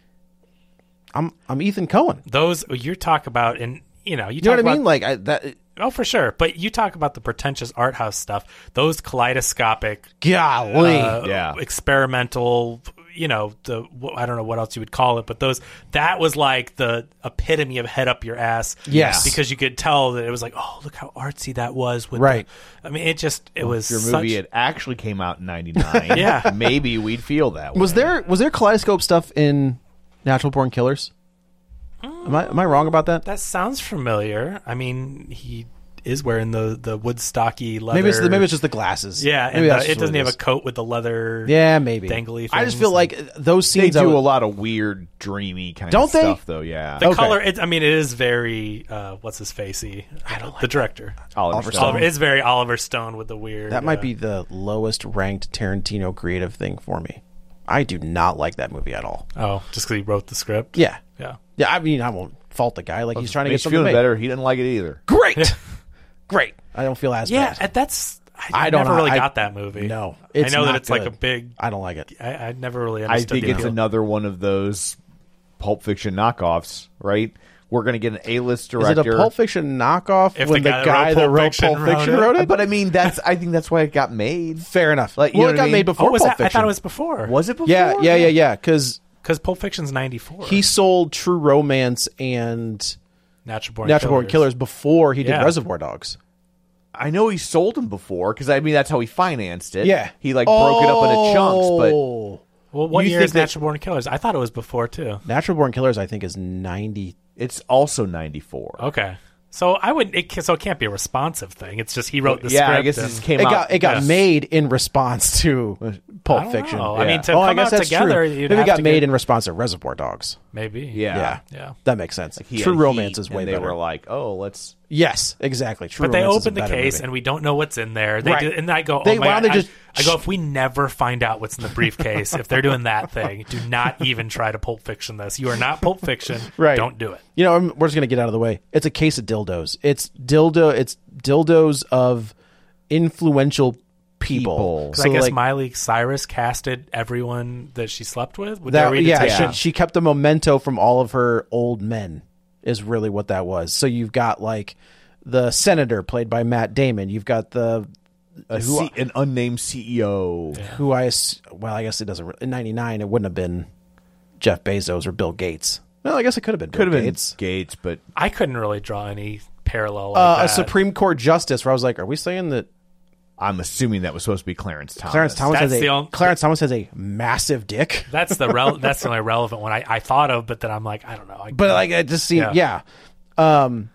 Speaker 7: I'm Ethan Coen.
Speaker 8: Those you talk about, and you know
Speaker 7: what I
Speaker 8: about,
Speaker 7: mean? Like that.
Speaker 8: Oh, for sure. But you talk about the pretentious art house stuff. Those kaleidoscopic,
Speaker 7: Golly,
Speaker 8: experimental. You know, I don't know what else you would call it, but that was like the epitome of head up your ass.
Speaker 7: Yes,
Speaker 8: because you could tell that it was like, oh, look how artsy that was. With
Speaker 7: right.
Speaker 8: I mean, it was
Speaker 6: your movie. It actually came out in '99.
Speaker 8: Yeah,
Speaker 6: maybe we'd feel that way.
Speaker 7: Was there kaleidoscope stuff in Natural Born Killers? Am I wrong about that?
Speaker 8: That sounds familiar. I mean, he is wearing the Woodstocky leather.
Speaker 7: Maybe it's just the glasses.
Speaker 8: Yeah,
Speaker 7: maybe
Speaker 8: and it doesn't have a coat with the leather.
Speaker 7: Yeah, maybe
Speaker 8: dangly things.
Speaker 7: I just feel like those
Speaker 6: they
Speaker 7: scenes
Speaker 6: do a lot of weird, dreamy kind of stuff, though. Yeah,
Speaker 8: the color. It is very what's his facey. I don't like the director.
Speaker 6: Oliver Stone.
Speaker 8: It's very Oliver Stone with the weird.
Speaker 7: That might be the lowest ranked Tarantino creative thing for me. I do not like that movie at all.
Speaker 8: Oh, just because he wrote the script?
Speaker 7: Yeah.
Speaker 8: Yeah.
Speaker 7: I mean, I won't fault the guy. Like, he's trying to get something
Speaker 6: feeling
Speaker 7: made.
Speaker 6: better. He didn't like it either.
Speaker 7: Great. Great. I don't feel as bad.
Speaker 8: Yeah, that's... I never really got that movie.
Speaker 7: No.
Speaker 8: I know that
Speaker 7: not
Speaker 8: it's like
Speaker 7: good.
Speaker 8: a big...
Speaker 7: I don't like it.
Speaker 8: I never really
Speaker 6: I
Speaker 8: understood
Speaker 6: think it's another one of those Pulp Fiction knockoffs, right? We're going to get an A-list director.
Speaker 7: Is it a Pulp Fiction knockoff
Speaker 8: If
Speaker 7: when the guy that wrote Pulp Fiction wrote it?
Speaker 6: But I mean, I think that's why it got made.
Speaker 7: Fair enough.
Speaker 6: Like,
Speaker 7: it got made before Pulp Fiction.
Speaker 8: I thought it was before.
Speaker 6: Was it before?
Speaker 7: Yeah. Because
Speaker 8: Pulp Fiction's 94.
Speaker 7: he sold True Romance and
Speaker 8: Natural
Speaker 7: Born Killers before he did Reservoir Dogs.
Speaker 6: I know he sold them before because I mean that's how he financed it.
Speaker 7: Yeah,
Speaker 6: he broke it up into chunks. But
Speaker 8: well, what year is Natural Born Killers? I thought it was before too.
Speaker 7: Natural Born Killers, I think, is 90.
Speaker 6: It's also 94.
Speaker 8: Okay, so it can't be a responsive thing. It's just he wrote the script.
Speaker 6: Yeah, I guess it came out.
Speaker 7: It got made in response to Pulp Fiction.
Speaker 8: Know.
Speaker 7: Yeah.
Speaker 8: I mean, to come out together,
Speaker 7: maybe it got made in response to Reservoir Dogs.
Speaker 8: Maybe.
Speaker 6: Yeah.
Speaker 7: That makes sense. True Romance is way better.
Speaker 6: They were like, oh, let's.
Speaker 7: Yes, exactly. True
Speaker 8: but they
Speaker 7: Romance
Speaker 8: opened the case,
Speaker 7: movie.
Speaker 8: and we don't know what's in there.
Speaker 7: Right.
Speaker 8: And I go,
Speaker 7: I
Speaker 8: go, if we never find out what's in the briefcase, if they're doing that thing, do not even try to Pulp Fiction this. You are not Pulp Fiction.
Speaker 7: Right.
Speaker 8: Don't do it.
Speaker 7: You know, we're just going to get out of the way. It's a case of dildos. It's dildos of influential people.
Speaker 8: Because I guess Miley Cyrus casted everyone that she slept with.
Speaker 7: She kept the memento from all of her old men. Is really what that was. So you've got like the senator played by Matt Damon. You've got an
Speaker 6: unnamed CEO.
Speaker 7: Who I guess it doesn't. In '99, it wouldn't have been Jeff Bezos or Bill Gates. Well, I guess it could have been. Bill
Speaker 6: Gates, but
Speaker 8: I couldn't really draw any parallel. Like that.
Speaker 7: A Supreme Court justice. Where I was like, are we saying that?
Speaker 6: I'm assuming that was supposed to be Clarence Thomas.
Speaker 7: Clarence Thomas has a massive dick.
Speaker 8: That's the only relevant one I thought of, but then I'm like, I don't know.
Speaker 7: It just seemed,
Speaker 6: but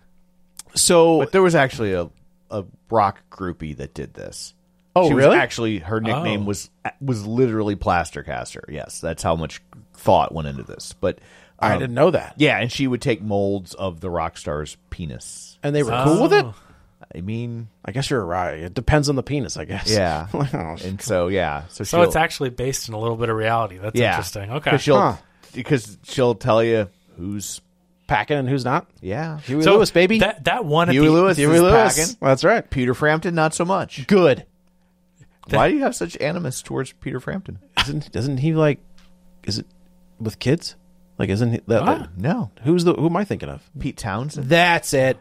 Speaker 6: there was actually a rock groupie that did this.
Speaker 7: Oh,
Speaker 6: she
Speaker 7: really?
Speaker 6: Was actually, her nickname was literally Plastercaster. Yes, that's how much thought went into this. But
Speaker 7: I didn't know that.
Speaker 6: Yeah, and she would take molds of the rock star's penis,
Speaker 7: and they were cool with it.
Speaker 6: I mean,
Speaker 7: I guess you're right. It depends on the penis, I guess.
Speaker 6: Yeah. And so
Speaker 8: it's actually based in a little bit of reality. That's interesting. Okay.
Speaker 6: Because she'll tell you who's
Speaker 7: packing and who's not.
Speaker 6: Yeah.
Speaker 7: Huey Lewis, baby.
Speaker 8: That one.
Speaker 6: Huey Lewis. Packing.
Speaker 7: That's right.
Speaker 6: Peter Frampton, not so much.
Speaker 7: Good.
Speaker 6: Why do you have such animus towards Peter Frampton?
Speaker 7: Doesn't he like? Is it with kids? Like, isn't he?
Speaker 6: No.
Speaker 7: Who am I thinking of?
Speaker 6: Pete Townsend.
Speaker 7: That's it.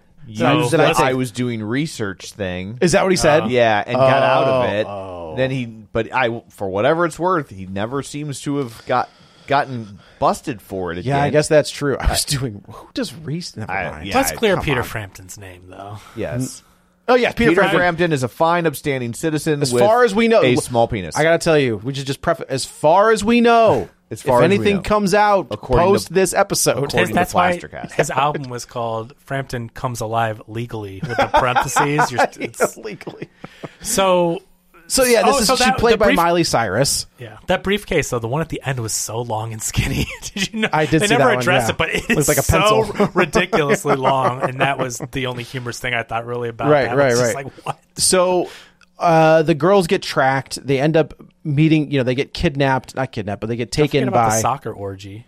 Speaker 6: I was doing research thing.
Speaker 7: Is that what he said?
Speaker 6: Yeah, and got out of it. Then for whatever it's worth, he never seems to have gotten busted for it again.
Speaker 7: Yeah, I guess that's true. I was doing. Who does Reese? Never mind.
Speaker 8: Let's clear Peter Frampton's name, though.
Speaker 6: Yes.
Speaker 7: Oh yeah, Peter
Speaker 6: Frampton is a fine, upstanding citizen.
Speaker 7: As far as we know,
Speaker 6: a small penis.
Speaker 7: I gotta tell you, we should just prefer. As far as we know. If anything comes out post this episode,
Speaker 8: that's why his album was called "Frampton Comes Alive Legally" with the parentheses.
Speaker 7: Legally.
Speaker 8: So
Speaker 7: yeah, she played by Miley Cyrus.
Speaker 8: Yeah, that briefcase though, the one at the end was so long and skinny. Did you know?
Speaker 7: I did.
Speaker 8: They
Speaker 7: see
Speaker 8: never
Speaker 7: that
Speaker 8: addressed
Speaker 7: one,
Speaker 8: it, but it
Speaker 7: looks
Speaker 8: is
Speaker 7: like a pencil.
Speaker 8: so ridiculously long, and that was the only humorous thing I thought really about.
Speaker 7: Right.
Speaker 8: Just like, what?
Speaker 7: So. The girls get tracked. They end up meeting. They get kidnapped. Not kidnapped, but they get taken by
Speaker 8: the soccer orgy.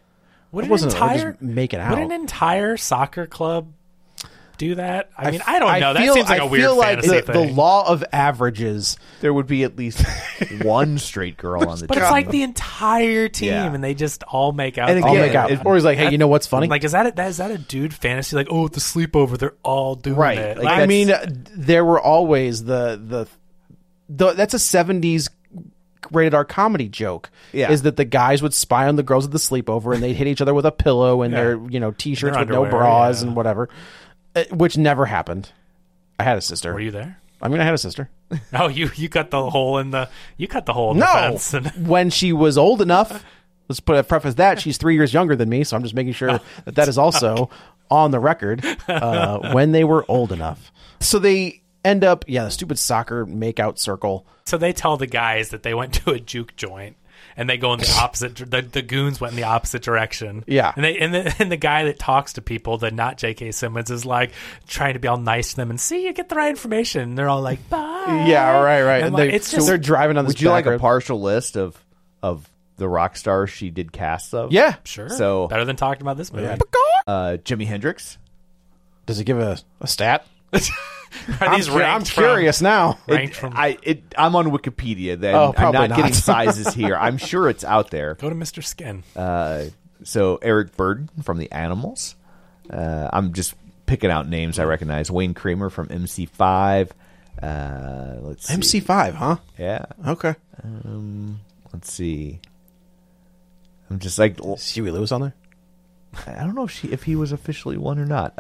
Speaker 8: Would
Speaker 7: It
Speaker 8: an
Speaker 7: wasn't like
Speaker 8: entire
Speaker 7: just making out.
Speaker 8: Would an entire soccer club do that? I mean, I don't know. That
Speaker 7: feel-
Speaker 8: seems like a weird
Speaker 7: I feel like
Speaker 8: fantasy
Speaker 7: the
Speaker 8: thing.
Speaker 7: law of averages.
Speaker 6: There would be at least one straight girl on the
Speaker 8: But
Speaker 6: team.
Speaker 8: it's like the entire team,
Speaker 6: Yeah.
Speaker 8: and they just all make out.
Speaker 6: And
Speaker 7: I'll
Speaker 6: again,
Speaker 7: make out.
Speaker 6: it-
Speaker 7: Or he's like, hey, you know what's funny?
Speaker 8: Like, is that a dude fantasy? Like, oh, the sleepover, they're all doing
Speaker 6: Right.
Speaker 8: it.
Speaker 6: Like,
Speaker 8: Like,
Speaker 7: I mean, there were always the that's a 70s rated R comedy joke.
Speaker 6: Yeah.
Speaker 7: Is that the guys would spy on the girls at the sleepover and they'd hit each other with a pillow and their t-shirts
Speaker 8: Their
Speaker 7: with no
Speaker 8: underwear,
Speaker 7: bras
Speaker 8: yeah.
Speaker 7: and whatever, which never happened. I had a sister.
Speaker 8: were you there?
Speaker 7: I mean, I had a sister.
Speaker 8: No, you cut the hole in the the
Speaker 7: No,
Speaker 8: fence. And,
Speaker 7: when she was old enough. Let's put a preface that she's 3 years younger than me, so I'm just making sure that is also on the record. When they were old enough, so they end up the stupid soccer makeout circle.
Speaker 8: so they tell the guys that they went to a juke joint. And they go in the opposite. The goons went in the opposite direction.
Speaker 7: Yeah.
Speaker 8: And the guy that talks to people, the not J.K. Simmons, is like trying to be all nice to them and see you get the right information. And they're all like, bye.
Speaker 7: Yeah, right.
Speaker 8: And
Speaker 7: And
Speaker 8: like,
Speaker 7: they,
Speaker 8: it's just
Speaker 7: they're driving on this.
Speaker 6: Would you like
Speaker 7: back
Speaker 6: a
Speaker 7: road.
Speaker 6: partial list of the rock stars she did casts of?
Speaker 7: Yeah.
Speaker 8: sure.
Speaker 6: So-
Speaker 8: better than talking about this movie.
Speaker 6: Jimi Hendrix.
Speaker 7: Does it give a stat?
Speaker 8: Are these
Speaker 7: I'm
Speaker 8: ranked from-
Speaker 7: curious now.
Speaker 8: ranked from?
Speaker 6: I'm on Wikipedia. Then
Speaker 7: Oh,
Speaker 6: I'm
Speaker 7: probably
Speaker 6: not getting
Speaker 7: not.
Speaker 6: sizes here. I'm sure it's out there.
Speaker 8: Go to Mr. Skin.
Speaker 6: So Eric Burden from the Animals. I'm just picking out names I recognize. Wayne Kramer from MC5. Let's see.
Speaker 7: MC5, huh?
Speaker 6: Yeah.
Speaker 7: Okay.
Speaker 6: Let's see. I'm just like,
Speaker 7: Is Huey Lewis on there?
Speaker 6: I don't know if he was officially one or not.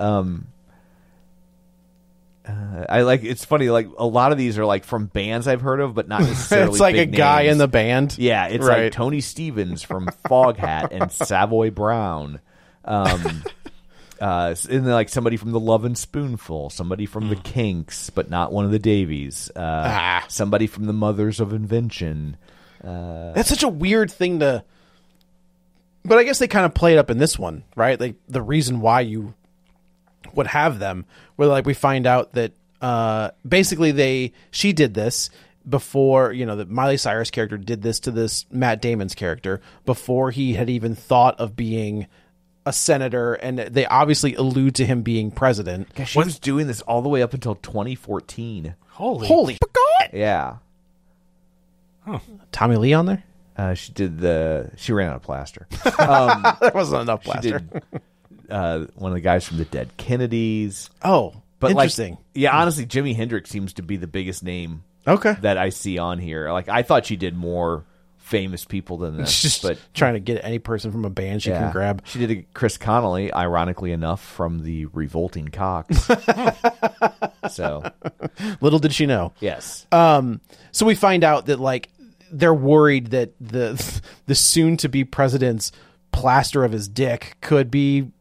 Speaker 6: I like. It's funny. Like a lot of these are like from bands I've heard of, but not necessarily.
Speaker 7: It's like a
Speaker 6: big
Speaker 7: guy
Speaker 6: names.
Speaker 7: in the band.
Speaker 6: Yeah, it's
Speaker 7: Right.
Speaker 6: like Tony Stevens from Foghat and Savoy Brown. And then like somebody from the Love and Spoonful, somebody from the Kinks, but not one of the Davies. Somebody from the Mothers of Invention.
Speaker 7: That's such a weird thing to. But I guess they kind of play it up in this one, right? Like the reason why you would have them, where like we find out that basically she did this before, that Miley Cyrus character did this to this Matt Damon's character before he had even thought of being a senator, and they obviously allude to him being president.
Speaker 6: Gosh, she was doing this all the way up until 2014.
Speaker 8: Holy.
Speaker 6: Yeah.
Speaker 7: Tommy Lee on there?
Speaker 6: She ran out of plaster.
Speaker 7: There wasn't enough
Speaker 6: She
Speaker 7: plaster.
Speaker 6: did one of the guys from the Dead Kennedys.
Speaker 7: Oh,
Speaker 6: But
Speaker 7: interesting.
Speaker 6: Honestly, Jimi Hendrix seems to be the biggest name
Speaker 7: Okay.
Speaker 6: that I see on here. Like I thought she did more famous people than this,
Speaker 7: Just
Speaker 6: but
Speaker 7: trying to get any person from a band she can grab.
Speaker 6: She did a Chris Connolly, ironically enough, from the Revolting Cocks. So
Speaker 7: Little did she know.
Speaker 6: yes,
Speaker 7: So we find out that like they're worried that the soon to be president's plaster of his dick could be,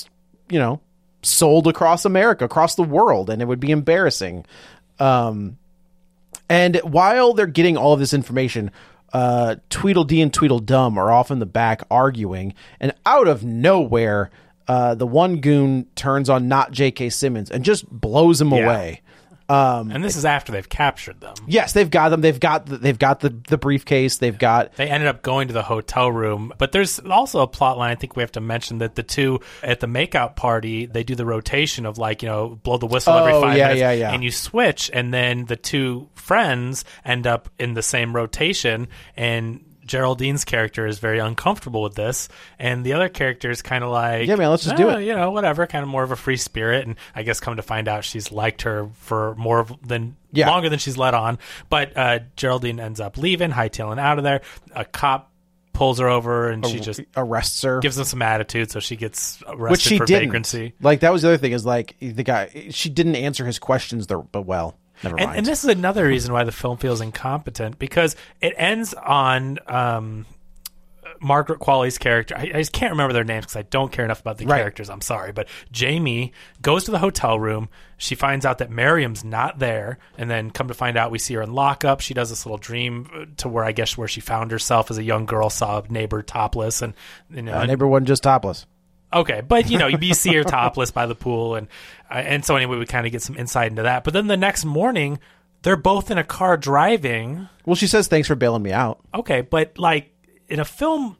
Speaker 7: sold across America, across the world, and it would be embarrassing. And while they're getting all of this information, Tweedledee and Tweedledum are off in the back arguing, and out of nowhere, the one goon turns on not J.K. Simmons and just blows him away.
Speaker 8: And this is after they've captured them.
Speaker 7: Yes, they've got them. They've got the briefcase. They've got.
Speaker 8: They ended up going to the hotel room, but there's also a plot line I think we have to mention that the two at the makeout party, they do the rotation of blow the whistle every 5 minutes, and you switch, and then the two friends end up in the same rotation, and Geraldine's character is very uncomfortable with this, and the other character is kind of like,
Speaker 7: yeah, man, let's just do it.
Speaker 8: Whatever, kind of more of a free spirit, and I guess come to find out she's liked her for longer than she's let on. But Geraldine ends up leaving, hightailing out of there. A cop pulls her over, and she just
Speaker 7: arrests her,
Speaker 8: gives them some attitude, so she gets arrested
Speaker 7: which she
Speaker 8: for
Speaker 7: didn't.
Speaker 8: vagrancy.
Speaker 7: Like that was the other thing is like the guy, she didn't answer his questions but well. Never mind.
Speaker 8: And this is another reason why the film feels incompetent, because it ends on Margaret Qualley's character. I just can't remember their names because I don't care enough about the characters. I'm sorry. But Jamie goes to the hotel room. She finds out that Miriam's not there. And then come to find out, we see her in lockup. She does this little dream to where she found herself as a young girl, saw a neighbor topless. And
Speaker 7: neighbor wasn't just topless.
Speaker 8: Okay, but you see her topless by the pool, and so anyway, we kind of get some insight into that. But then the next morning, they're both in a car driving.
Speaker 7: Well, she says thanks for bailing me out.
Speaker 8: Okay, but like in a film,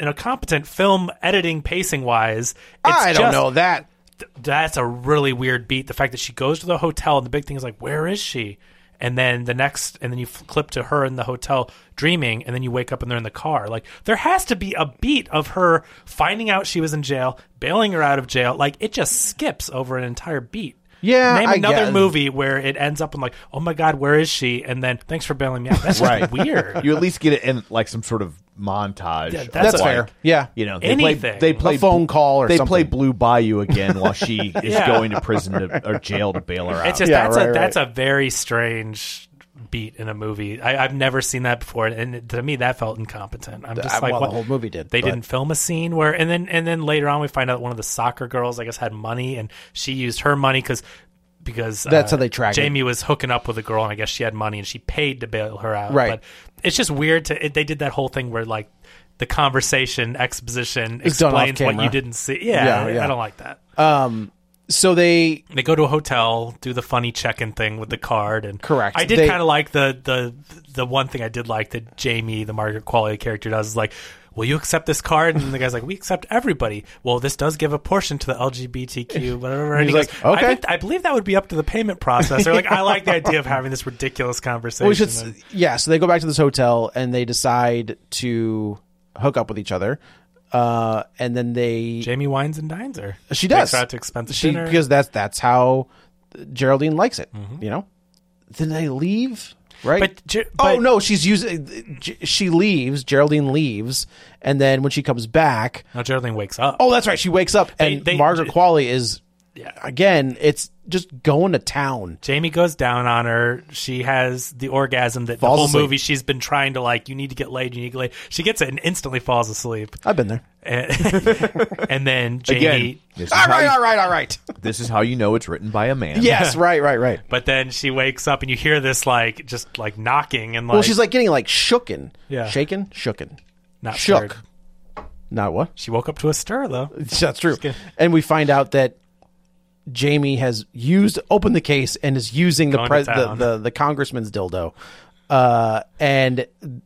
Speaker 8: an incompetent film editing pacing wise.
Speaker 7: I don't know that.
Speaker 8: That's a really weird beat. The fact that she goes to the hotel and the big thing is like, where is she? And then and then you clip to her in the hotel dreaming, and then you wake up and they're in the car. Like, there has to be a beat of her finding out she was in jail, bailing her out of jail. Like, it just skips over an entire beat.
Speaker 7: Yeah,
Speaker 8: Name
Speaker 7: I
Speaker 8: another
Speaker 7: guess.
Speaker 8: movie where it ends up in like, oh my God, where is she? And then, thanks for bailing me out. That's just weird.
Speaker 6: You at least get it in like some sort of montage.
Speaker 8: Yeah,
Speaker 7: That's
Speaker 8: like,
Speaker 7: fair. Yeah.
Speaker 6: You know,
Speaker 8: Anything.
Speaker 6: They play
Speaker 7: A phone call or
Speaker 6: they
Speaker 7: something.
Speaker 6: play Blue Bayou again while she is
Speaker 8: Yeah.
Speaker 6: going to prison or jail to bail her out.
Speaker 8: It's just
Speaker 7: Yeah,
Speaker 8: that's a very strange beat in a movie. I've never seen that before, and to me that felt incompetent. I'm just like,
Speaker 7: well,
Speaker 8: what?
Speaker 7: the whole movie did.
Speaker 8: They
Speaker 7: but-
Speaker 8: didn't film a scene where, and then later on we find out one of the soccer girls, I guess, had money, and she used her money because
Speaker 7: That's how they track it.
Speaker 8: Jamie was hooking up with a girl, and I guess she had money, and she paid to bail her out.
Speaker 7: Right.
Speaker 8: But it's just weird they did that whole thing where like the conversation exposition
Speaker 7: It's done off
Speaker 8: explains what
Speaker 7: camera.
Speaker 8: you didn't see. Yeah,
Speaker 7: Yeah.
Speaker 8: I don't like that.
Speaker 7: So they
Speaker 8: They go to a hotel, do the funny check-in thing with the card, and
Speaker 7: Correct.
Speaker 8: I did
Speaker 7: They-
Speaker 8: kind of like the one thing I did like that Jamie, the Margaret Qualley character, does is like, will you accept this card? And the guy's like, we accept everybody. Well, this does give a portion to the LGBTQ, whatever. And
Speaker 7: He's
Speaker 8: he
Speaker 7: like,
Speaker 8: goes,
Speaker 7: okay.
Speaker 8: I believe that would be up to the payment processor. Like, I like the idea of having this ridiculous conversation.
Speaker 7: Well, we should, yeah, so they go back to this hotel and they decide to hook up with each other. And then
Speaker 8: Jamie wines and dines her.
Speaker 7: she does.
Speaker 8: Takes her out to expensive dinner.
Speaker 7: because that's how Geraldine likes it.
Speaker 8: Mm-hmm.
Speaker 7: You know. Then they leave, right?
Speaker 8: But
Speaker 7: oh no, she leaves. Geraldine leaves, and then when she comes back,
Speaker 8: No, Geraldine wakes up.
Speaker 7: oh, that's right, she wakes up, and Margaret Qualley is again. It's just going to town.
Speaker 8: Jamie goes down on her. She has the orgasm that
Speaker 7: Falls
Speaker 8: the whole
Speaker 7: asleep.
Speaker 8: movie she's been trying to, like, you need to get laid, you need to get laid. She gets it and instantly falls asleep.
Speaker 7: I've been there.
Speaker 8: And then Jamie...
Speaker 6: Again, this is
Speaker 7: All
Speaker 6: how
Speaker 7: right.
Speaker 6: This is how you know it's written by a man.
Speaker 7: Yes, right.
Speaker 8: But then she wakes up and you hear this, like, just, like, knocking and, like...
Speaker 7: Well, she's like getting like shooken.
Speaker 8: Yeah.
Speaker 7: Shooken.
Speaker 8: not
Speaker 7: shook.
Speaker 8: stirred.
Speaker 7: Not what?
Speaker 8: She woke up to a stir, though.
Speaker 7: That's true. And we find out that Jamie has opened the case and is using
Speaker 8: Going to town.
Speaker 7: the congressman's dildo. And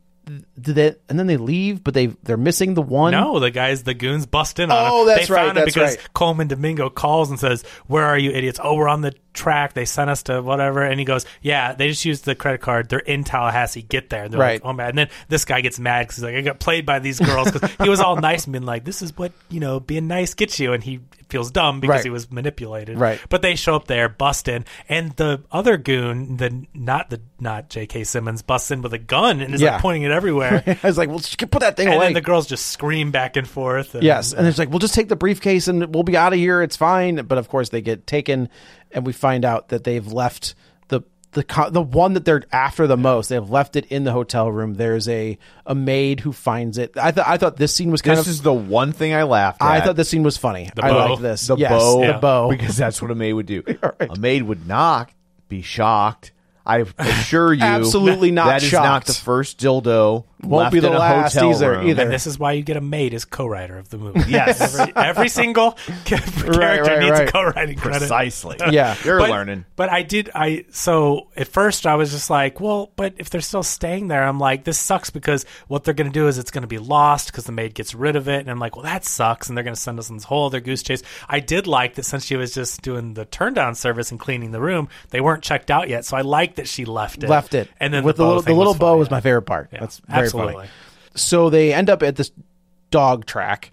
Speaker 7: then they leave, but they're missing the one.
Speaker 8: No, the goons bust in on him.
Speaker 7: Oh, that's
Speaker 8: they
Speaker 7: right,
Speaker 8: found him
Speaker 7: that's
Speaker 8: because
Speaker 7: right.
Speaker 8: Coleman Domingo calls and says, where are you idiots? Oh, we're on the track. They sent us to whatever. And he goes, yeah, they just used the credit card. They're in Tallahassee. Get there. They're
Speaker 7: Right.
Speaker 8: like, oh, man. And then this guy gets mad because he's like, I got played by these girls. Because he was all nice and being like, this is what, being nice gets you. And he feels dumb because
Speaker 7: Right.
Speaker 8: he was manipulated.
Speaker 7: Right.
Speaker 8: But they show up there, bust in. And the other goon, not J.K. Simmons, busts in with a gun and is
Speaker 7: Yeah.
Speaker 8: like pointing it everywhere.
Speaker 7: I was like, well, just put that thing
Speaker 8: And
Speaker 7: away.
Speaker 8: then the girls just scream back and forth. And,
Speaker 7: Yes, and it's like, we'll just take the briefcase and we'll be out of here. It's fine. But of course, they get taken, and we find out that they've left the one that they're after the most. They have left it in the hotel room. There's a maid who finds it. I thought this scene was kind
Speaker 6: This is the one thing I laughed at.
Speaker 7: I thought this scene was funny. I
Speaker 8: bow.
Speaker 7: liked this.
Speaker 6: the
Speaker 7: Yes,
Speaker 6: bow.
Speaker 7: the bow.
Speaker 6: Because that's what a maid would do.
Speaker 7: Right.
Speaker 6: A maid would not be shocked. I assure you,
Speaker 7: Absolutely not
Speaker 6: that is not
Speaker 7: shocked.
Speaker 6: the first dildo.
Speaker 7: Won't
Speaker 6: left
Speaker 7: be the
Speaker 6: in a
Speaker 7: last
Speaker 6: hotel
Speaker 7: either.
Speaker 6: room.
Speaker 8: And this is why you get a maid as co-writer of the movie.
Speaker 6: Yes.
Speaker 8: Every single character
Speaker 7: right,
Speaker 8: needs
Speaker 7: right.
Speaker 8: a co-writing credit.
Speaker 6: Precisely.
Speaker 7: Yeah.
Speaker 6: You're
Speaker 8: But-
Speaker 6: learning.
Speaker 8: But so at first I was just like, well, but if they're still staying there, I'm like, this sucks because what they're going to do is it's going to be lost because the maid gets rid of it. And I'm like, well, that sucks. And they're going to send us on this whole other goose chase. I did like that since she was just doing the turn down service and cleaning the room, they weren't checked out yet. So I like that she left it.
Speaker 7: And
Speaker 8: then
Speaker 7: with
Speaker 8: the
Speaker 7: the little bow
Speaker 8: funny.
Speaker 7: was my favorite part.
Speaker 8: Yeah,
Speaker 7: That's very
Speaker 8: absolutely.
Speaker 7: funny. So they end up at this dog track.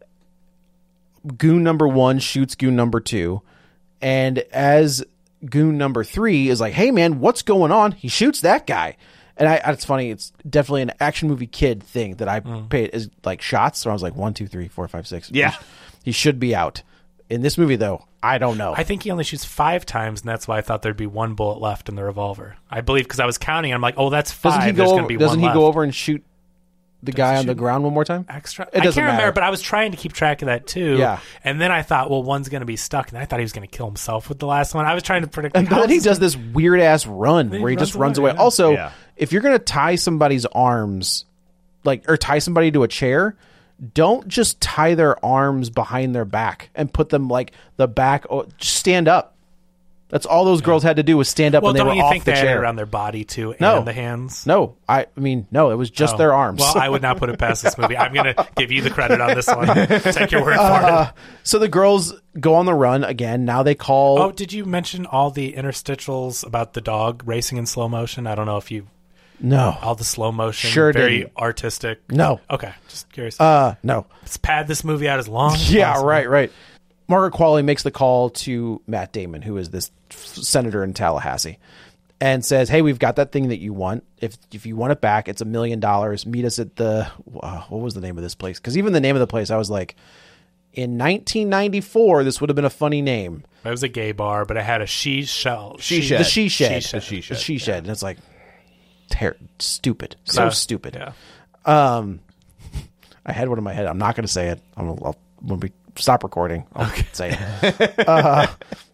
Speaker 7: Goon number 1 shoots goon number 2, and as goon number 3 is like, "Hey man, what's going on?" He shoots that guy, and it's funny. It's definitely an action movie kid thing that I paid is like shots. So I was like 1, 2, 3, 4, 5, 6.
Speaker 6: Yeah.
Speaker 7: he should be out. In this movie, though, I don't know.
Speaker 8: I think he only shoots 5 times, and that's why I thought there'd be 1 bullet left in the revolver. I believe because I was counting. I'm like, oh, that's 5.
Speaker 7: Doesn't he
Speaker 8: There's
Speaker 7: go
Speaker 8: going to
Speaker 7: over?
Speaker 8: be
Speaker 7: Doesn't
Speaker 8: 1
Speaker 7: he
Speaker 8: left.
Speaker 7: go over and shoot the guy on the
Speaker 8: shoot
Speaker 7: ground one more time?
Speaker 8: Extra.
Speaker 7: It doesn't
Speaker 8: I can't
Speaker 7: matter.
Speaker 8: remember, but I was trying to keep track of that too.
Speaker 7: Yeah.
Speaker 8: And then I thought, well, one's going to be stuck, and I thought he was going to kill himself with the last one. I was trying to predict.
Speaker 7: And
Speaker 8: how
Speaker 7: then he
Speaker 8: this
Speaker 7: does this weird ass run
Speaker 8: he
Speaker 7: where he just
Speaker 8: runs
Speaker 7: runs
Speaker 8: away,
Speaker 7: away.
Speaker 8: yeah.
Speaker 7: Also,
Speaker 6: Yeah.
Speaker 7: if you're gonna tie somebody's arms, or tie somebody to a chair, don't just tie their arms behind their back and put them like the back. Just stand up. That's all those girls had to do was stand up
Speaker 8: Well,
Speaker 7: when they were
Speaker 8: don't you
Speaker 7: off
Speaker 8: think
Speaker 7: the
Speaker 8: they had it
Speaker 7: chair.
Speaker 8: around their body too,
Speaker 7: No.
Speaker 8: and the hands?
Speaker 7: No, I mean, no, it was just
Speaker 8: Oh.
Speaker 7: their arms.
Speaker 8: Well, I would not put it past this movie. I'm going to give you the credit on this one. Take your word for it.
Speaker 7: So the girls go on the run again. Now they call.
Speaker 8: Oh, did you mention all the interstitials about the dog racing in slow motion? I don't know if you
Speaker 7: No.
Speaker 8: all the slow motion,
Speaker 7: Sure
Speaker 8: very
Speaker 7: didn't.
Speaker 8: artistic.
Speaker 7: No.
Speaker 8: Okay, just curious.
Speaker 7: No.
Speaker 8: Let's pad this movie out as long. As
Speaker 7: Yeah,
Speaker 8: possible.
Speaker 7: right. Margaret Qualley makes the call to Matt Damon, who is this senator in Tallahassee, and says, "Hey, we've got that thing that you want. If you want it back, it's $1 million. Meet us at the what was the name of this place? Because even the name of the place, I was like, in 1994, this would have been a funny name.
Speaker 8: It was a gay bar, but it had a she shed.
Speaker 7: The She Shed.
Speaker 6: The She Shed.
Speaker 7: The She Shed. And it's like, stupid. So
Speaker 8: So-
Speaker 7: stupid.
Speaker 8: Yeah.
Speaker 7: I had one in my head. I'm not going to say it. When we stop recording, I'll say it.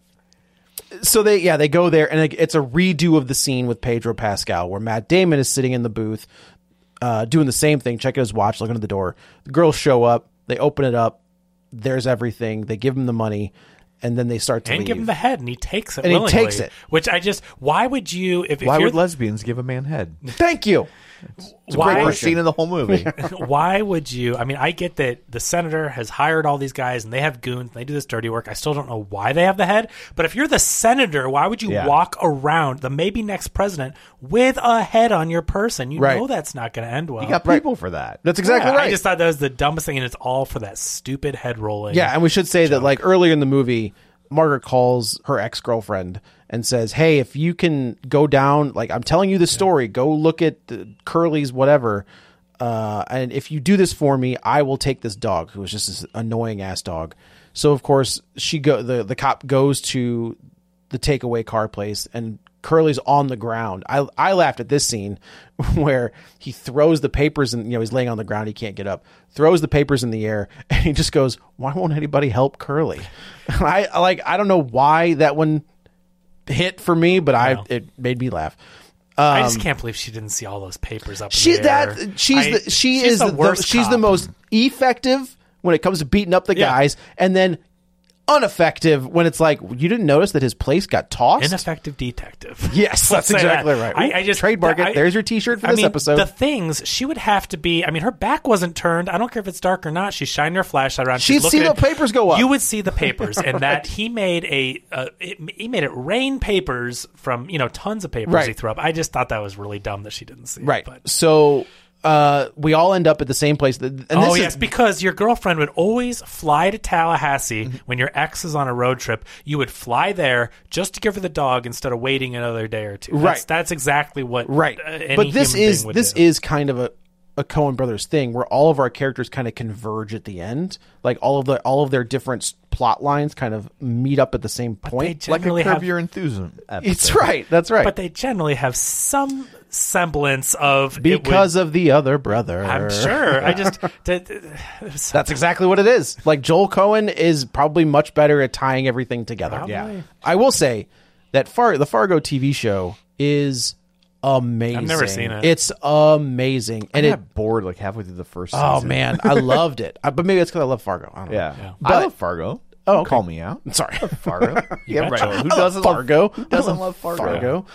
Speaker 7: So they go there, and it's a redo of the scene with Pedro Pascal, where Matt Damon is sitting in the booth, doing the same thing, checking his watch, looking at the door. The girls show up. They open it up. There's everything. They give him the money, and then they start to
Speaker 8: And
Speaker 7: leave.
Speaker 8: give him the head, and he takes it.
Speaker 7: And he
Speaker 8: willingly,
Speaker 7: takes it.
Speaker 8: Which I just. Why would you? If
Speaker 6: Why
Speaker 8: you're
Speaker 6: would lesbians give a man head?
Speaker 7: Thank you.
Speaker 6: It's a
Speaker 8: Why-
Speaker 6: great first scene in the whole movie.
Speaker 8: Why would you? I mean, I get that the senator has hired all these guys and they have goons and they do this dirty work. I still don't know why they have the head. But if you're the senator, why would you
Speaker 6: Yeah.
Speaker 8: walk around the maybe next president with a head on your person? You
Speaker 7: Right.
Speaker 8: know that's not going to end well.
Speaker 6: You got people for that.
Speaker 7: That's exactly
Speaker 8: Yeah,
Speaker 7: right.
Speaker 8: I just thought that was the dumbest thing, and it's all for that stupid head rolling.
Speaker 7: Yeah, and we should say that like earlier in the movie, Margaret calls her ex-girlfriend and says, "Hey, if you can go down, like I'm telling you the story, go look at the Curly's whatever, and if you do this for me, I will take this dog who was just this annoying ass dog." So of course the cop goes to the takeaway car place, and Curly's on the ground. I laughed at this scene where he throws the papers and he's laying on the ground, he can't get up, throws the papers in the air, and he just goes, "Why won't anybody help Curly?" I don't know why that one hit for me, but it made me laugh.
Speaker 8: I just can't believe she didn't see all those papers up.
Speaker 7: She's
Speaker 8: in the air.
Speaker 7: she's the
Speaker 8: worst.
Speaker 7: she's the
Speaker 8: cop.
Speaker 7: most effective when it comes to beating up the guys, and then ineffective when it's like, you didn't notice that his place got tossed.
Speaker 8: Ineffective detective.
Speaker 7: Yes,
Speaker 8: Let's
Speaker 7: that's
Speaker 8: say
Speaker 7: exactly
Speaker 8: that.
Speaker 7: right.
Speaker 8: I just
Speaker 7: trademark it. There's your T-shirt for
Speaker 8: I
Speaker 7: this
Speaker 8: mean,
Speaker 7: episode.
Speaker 8: The things she would have to be. I mean, her back wasn't turned. I don't care if it's dark or not. She's shining her flashlight around.
Speaker 7: She'd
Speaker 8: She's
Speaker 7: see
Speaker 8: looking
Speaker 7: the papers go up.
Speaker 8: You would see the papers, and that he made he made it rain papers from tons of papers
Speaker 7: Right.
Speaker 8: he threw up. I just thought that was really dumb that she didn't see.
Speaker 7: Right.
Speaker 8: But,
Speaker 7: So we all end up at the same place. And this
Speaker 8: oh
Speaker 7: is-
Speaker 8: yes, because your girlfriend would always fly to Tallahassee
Speaker 7: Mm-hmm.
Speaker 8: when your ex is on a road trip. You would fly there just to give her the dog instead of waiting another day or two.
Speaker 7: Right.
Speaker 8: That's exactly what.
Speaker 7: right.
Speaker 8: Any
Speaker 7: But this
Speaker 8: human
Speaker 7: is
Speaker 8: being would
Speaker 7: this
Speaker 8: do.
Speaker 7: is kind of a Coen Brothers thing where all of our characters kind of converge at the end. Like all of their different plot lines kind of meet up at the same point.
Speaker 8: They
Speaker 6: Like a
Speaker 8: generally
Speaker 6: Curb
Speaker 8: have,
Speaker 6: Your Enthusiasm episode.
Speaker 7: It's right. That's right.
Speaker 8: but they generally have some semblance of
Speaker 7: because of the other brother.
Speaker 8: I'm sure. I just
Speaker 7: That's exactly what it is. Like Joel Cohen is probably much better at tying everything together.
Speaker 8: Probably.
Speaker 7: Yeah. I will say that the Fargo TV show is amazing.
Speaker 8: I've never seen it.
Speaker 7: It's amazing.
Speaker 6: I
Speaker 7: And
Speaker 6: got bored like halfway through the first season.
Speaker 7: oh man, I loved it. But maybe it's because I love Fargo. I don't know.
Speaker 6: Yeah.
Speaker 7: But-
Speaker 6: I love Fargo.
Speaker 7: Oh,
Speaker 6: Don't
Speaker 7: okay.
Speaker 6: call me out.
Speaker 7: Sorry.
Speaker 6: Fargo. Yeah,
Speaker 8: betcha.
Speaker 6: right. Who
Speaker 7: I love
Speaker 6: doesn't
Speaker 7: Fargo?
Speaker 6: Love, who doesn't love Fargo?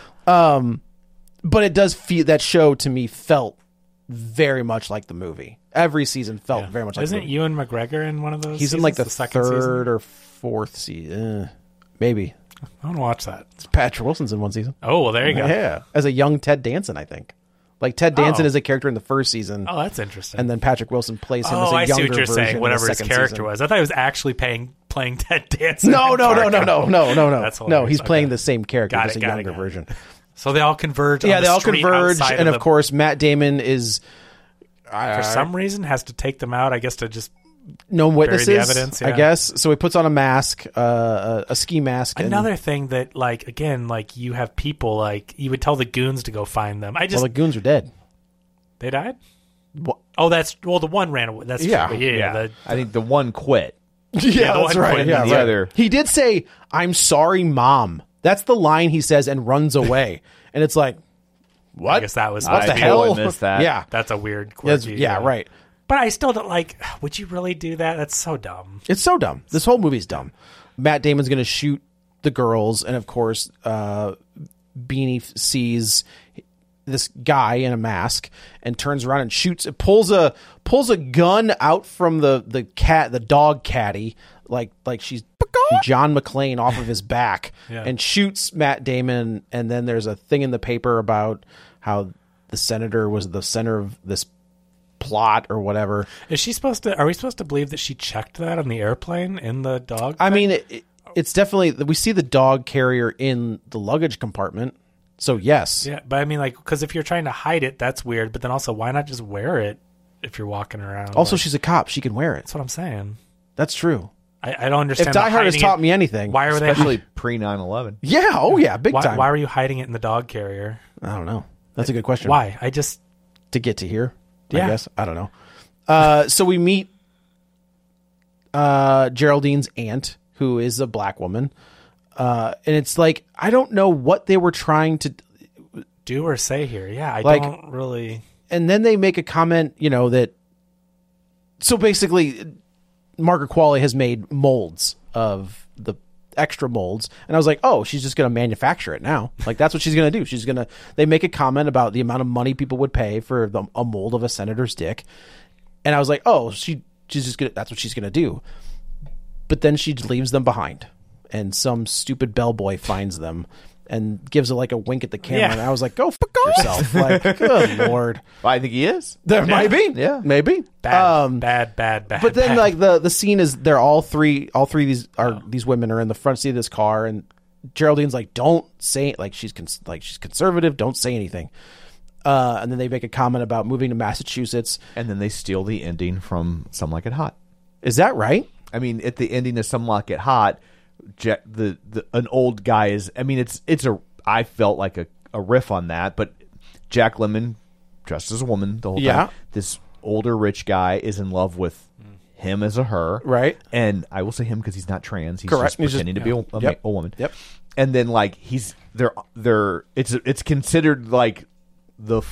Speaker 7: But it does feel, that show to me felt very much like the movie. Every season felt very much like
Speaker 8: Isn't
Speaker 7: the movie.
Speaker 8: Ewan McGregor in one of those?
Speaker 7: He's in like the
Speaker 8: second
Speaker 7: third
Speaker 8: season?
Speaker 7: or fourth season. Maybe.
Speaker 8: I want to watch that.
Speaker 7: Patrick Wilson's in one season.
Speaker 8: Oh well, there you go.
Speaker 7: Yeah. As a young Ted Danson, I think. Like Ted Danson
Speaker 8: Oh.
Speaker 7: is a character in the first season.
Speaker 8: Oh, that's interesting.
Speaker 7: And then Patrick Wilson plays him as
Speaker 8: oh,
Speaker 7: a
Speaker 8: I
Speaker 7: younger
Speaker 8: see what you're
Speaker 7: version
Speaker 8: saying.
Speaker 7: in
Speaker 8: Whatever
Speaker 7: the
Speaker 8: his
Speaker 7: second
Speaker 8: character
Speaker 7: season.
Speaker 8: was, I thought he was actually playing Ted Danson.
Speaker 7: No.
Speaker 8: in Fargo.
Speaker 7: That's
Speaker 8: That's
Speaker 7: no,
Speaker 8: hilarious.
Speaker 7: he's playing
Speaker 8: Okay.
Speaker 7: the same character,
Speaker 8: Got
Speaker 7: just
Speaker 8: it,
Speaker 7: a
Speaker 8: got it,
Speaker 7: younger
Speaker 8: got it.
Speaker 7: version.
Speaker 8: So they all converge.
Speaker 7: Yeah,
Speaker 8: on
Speaker 7: they
Speaker 8: the
Speaker 7: all
Speaker 8: street
Speaker 7: converge,
Speaker 8: outside
Speaker 7: and of
Speaker 8: the-
Speaker 7: course, Matt Damon is
Speaker 8: for some reason has to take them out. I guess to just
Speaker 7: no witnesses.
Speaker 8: evidence,
Speaker 7: I
Speaker 8: yeah.
Speaker 7: guess so. He puts on a mask, a ski mask. and-
Speaker 8: another thing that like again like you have people like you would tell the goons to go find them. I just
Speaker 7: well, the goons are dead.
Speaker 8: they died. Oh, that's the one ran away. That's
Speaker 7: Yeah.
Speaker 8: true. Yeah.
Speaker 6: I think the one quit.
Speaker 8: Yeah,
Speaker 7: that's right. Yeah,
Speaker 6: the
Speaker 7: right.
Speaker 6: other.
Speaker 7: He did say, "I'm sorry, Mom." That's the line he says and runs away. And it's like, what?
Speaker 8: I guess that was
Speaker 7: what the
Speaker 6: I
Speaker 7: hell?
Speaker 6: totally missed that.
Speaker 7: Yeah,
Speaker 8: That's a weird.
Speaker 7: That's-
Speaker 8: Quirky,
Speaker 7: yeah, right.
Speaker 8: But I still don't like. Would you really do that? That's so dumb.
Speaker 7: It's so dumb. This whole movie's dumb. Matt Damon's going to shoot the girls, and of course, Beanie sees this guy in a mask and turns around and shoots. It pulls a gun out from the dog caddy, like she's John McClane off of his back, and shoots Matt Damon. And then there's a thing in the paper about how the senator was the center of this plot or whatever.
Speaker 8: Are we supposed to believe that she checked that on the airplane in the dog?
Speaker 7: I mean, it's definitely, we see the dog carrier in the luggage compartment. So yes.
Speaker 8: Yeah, but I mean, like, because if you're trying to hide it, that's weird. But then also, why not just wear it if you're walking around?
Speaker 7: Also, she's a cop. She can wear it.
Speaker 8: That's what I'm saying.
Speaker 7: That's true.
Speaker 8: I don't understand.
Speaker 7: If Die Hard has taught me anything.
Speaker 8: Why are
Speaker 6: especially pre 9/11?
Speaker 7: Yeah. Oh yeah. Big time.
Speaker 8: Why were you hiding it in the dog carrier?
Speaker 7: I don't know. That's a good question.
Speaker 8: Why?
Speaker 7: To get to here.
Speaker 8: Yeah.
Speaker 7: I guess. I don't know. So we meet Geraldine's aunt, who is a black woman. And it's like, I don't know what they were trying to
Speaker 8: do or say here. Yeah, I don't really.
Speaker 7: And then they make a comment, that. So basically, Margaret Qualley has made molds of the extra molds. And I was like, oh, she's just going to manufacture it now. Like, that's what she's going to do. They make a comment about the amount of money people would pay for a mold of a senator's dick. And I was like, oh, she's just going to, that's what she's going to do. But then she leaves them behind. And some stupid bellboy finds them and gives a wink at the camera.
Speaker 8: Yeah.
Speaker 7: And I was like, go fuck yourself. Like, good Lord.
Speaker 6: Well, I think he is.
Speaker 7: There might be.
Speaker 6: Yeah.
Speaker 7: Maybe.
Speaker 8: Bad.
Speaker 7: But then the scene is they're all three of these women are in the front seat of this car, and Geraldine's like, don't say, she's conservative, don't say anything. And then they make a comment about moving to Massachusetts.
Speaker 6: And then they steal the ending from Some Like It Hot.
Speaker 7: Is that right?
Speaker 6: I mean, at the ending of Some Like It Hot, an old guy is. I mean, I felt like a riff on that, but Jack Lemmon, dressed as a woman the whole time. This older rich guy is in love with him as a her,
Speaker 7: right?
Speaker 6: And I will say him because he's not trans. He's
Speaker 7: correct.
Speaker 6: Just pretending to be a woman.
Speaker 7: Yep.
Speaker 6: And then it's considered like the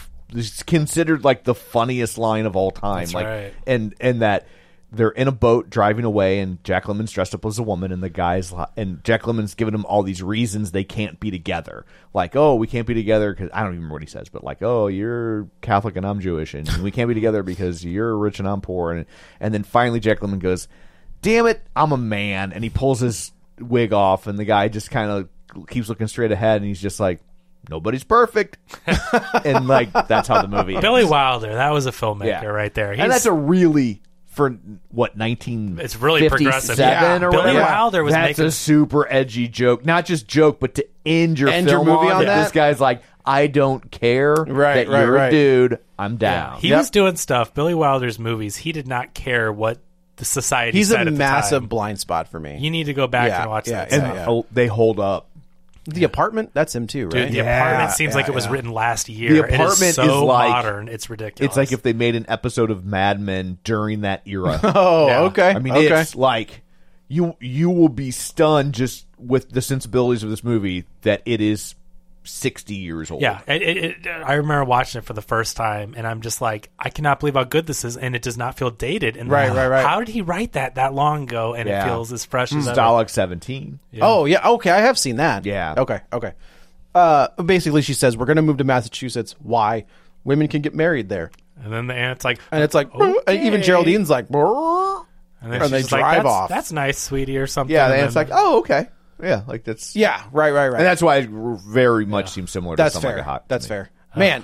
Speaker 6: funniest line of all time.
Speaker 8: That's right.
Speaker 6: And that. They're in a boat driving away, and Jack Lemmon's dressed up as a woman, and Jack Lemmon's giving them all these reasons they can't be together. Like, oh, we can't be together because I don't even remember what he says, but like, oh, you're Catholic and I'm Jewish, and we can't be together because you're rich and I'm poor. And then finally Jack Lemmon goes, damn it, I'm a man. And he pulls his wig off, and the guy just kind of keeps looking straight ahead, and he's just like, nobody's perfect. And that's how the movie
Speaker 8: Billy Wilder, that was a filmmaker right there.
Speaker 6: And that's a really... For what, 1957
Speaker 8: it's really progressive.
Speaker 6: or
Speaker 8: Billy
Speaker 6: whatever.
Speaker 8: Wilder was
Speaker 6: That's a super edgy joke. Not just joke, but to end your film
Speaker 7: movie on that?
Speaker 6: This guy's like, I don't care that you're a dude. I'm down.
Speaker 8: Yeah. He was doing stuff. Billy Wilder's movies, he did not care what the society
Speaker 7: He's
Speaker 8: said
Speaker 7: a
Speaker 8: at the
Speaker 7: massive
Speaker 8: time.
Speaker 7: blind spot for me.
Speaker 8: You need to go back and watch that.
Speaker 6: And they hold up.
Speaker 7: The Apartment, that's him too, right?
Speaker 8: Dude, The Apartment seems like it was written last year.
Speaker 6: The Apartment
Speaker 8: it is so
Speaker 6: like
Speaker 8: modern. It's ridiculous.
Speaker 6: It's like if they made an episode of Mad Men during that era.
Speaker 7: Okay.
Speaker 6: I mean, it's like you will be stunned just with the sensibilities of this movie that it is 60 years old.
Speaker 8: Yeah, I remember watching it for the first time, and I'm just like, I cannot believe how good this is, and it does not feel dated. And
Speaker 7: right.
Speaker 8: How did he write that long ago, and it feels as fresh as ever?
Speaker 6: Stalag 17.
Speaker 8: Yeah.
Speaker 7: Oh, yeah. Okay, I have seen that.
Speaker 6: Yeah.
Speaker 7: Okay. Basically, she says, we're going to move to Massachusetts. Why? Women can get married there.
Speaker 8: And then the aunt's like...
Speaker 7: And it's like...
Speaker 8: okay.
Speaker 7: Even Geraldine's like...
Speaker 8: And they
Speaker 7: drive off.
Speaker 8: That's nice, sweetie, or something.
Speaker 6: Yeah, the aunt's like, oh, okay. Yeah, like that's...
Speaker 7: Yeah, right.
Speaker 6: And that's why it very much seems similar to Some
Speaker 7: fair.
Speaker 6: Like It Hot.
Speaker 7: That's fair. Man,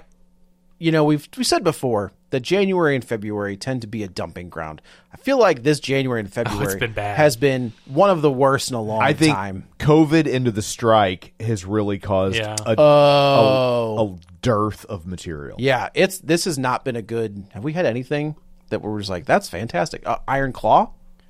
Speaker 7: we said before that January and February tend to be a dumping ground. I feel like this January and February
Speaker 8: it's been bad.
Speaker 7: has been one of the worst in a long
Speaker 6: I think
Speaker 7: time.
Speaker 6: COVID into the strike has really caused a dearth of material.
Speaker 7: Yeah, this has not been a good... Have we had anything that we're just like, that's fantastic? Iron Claw?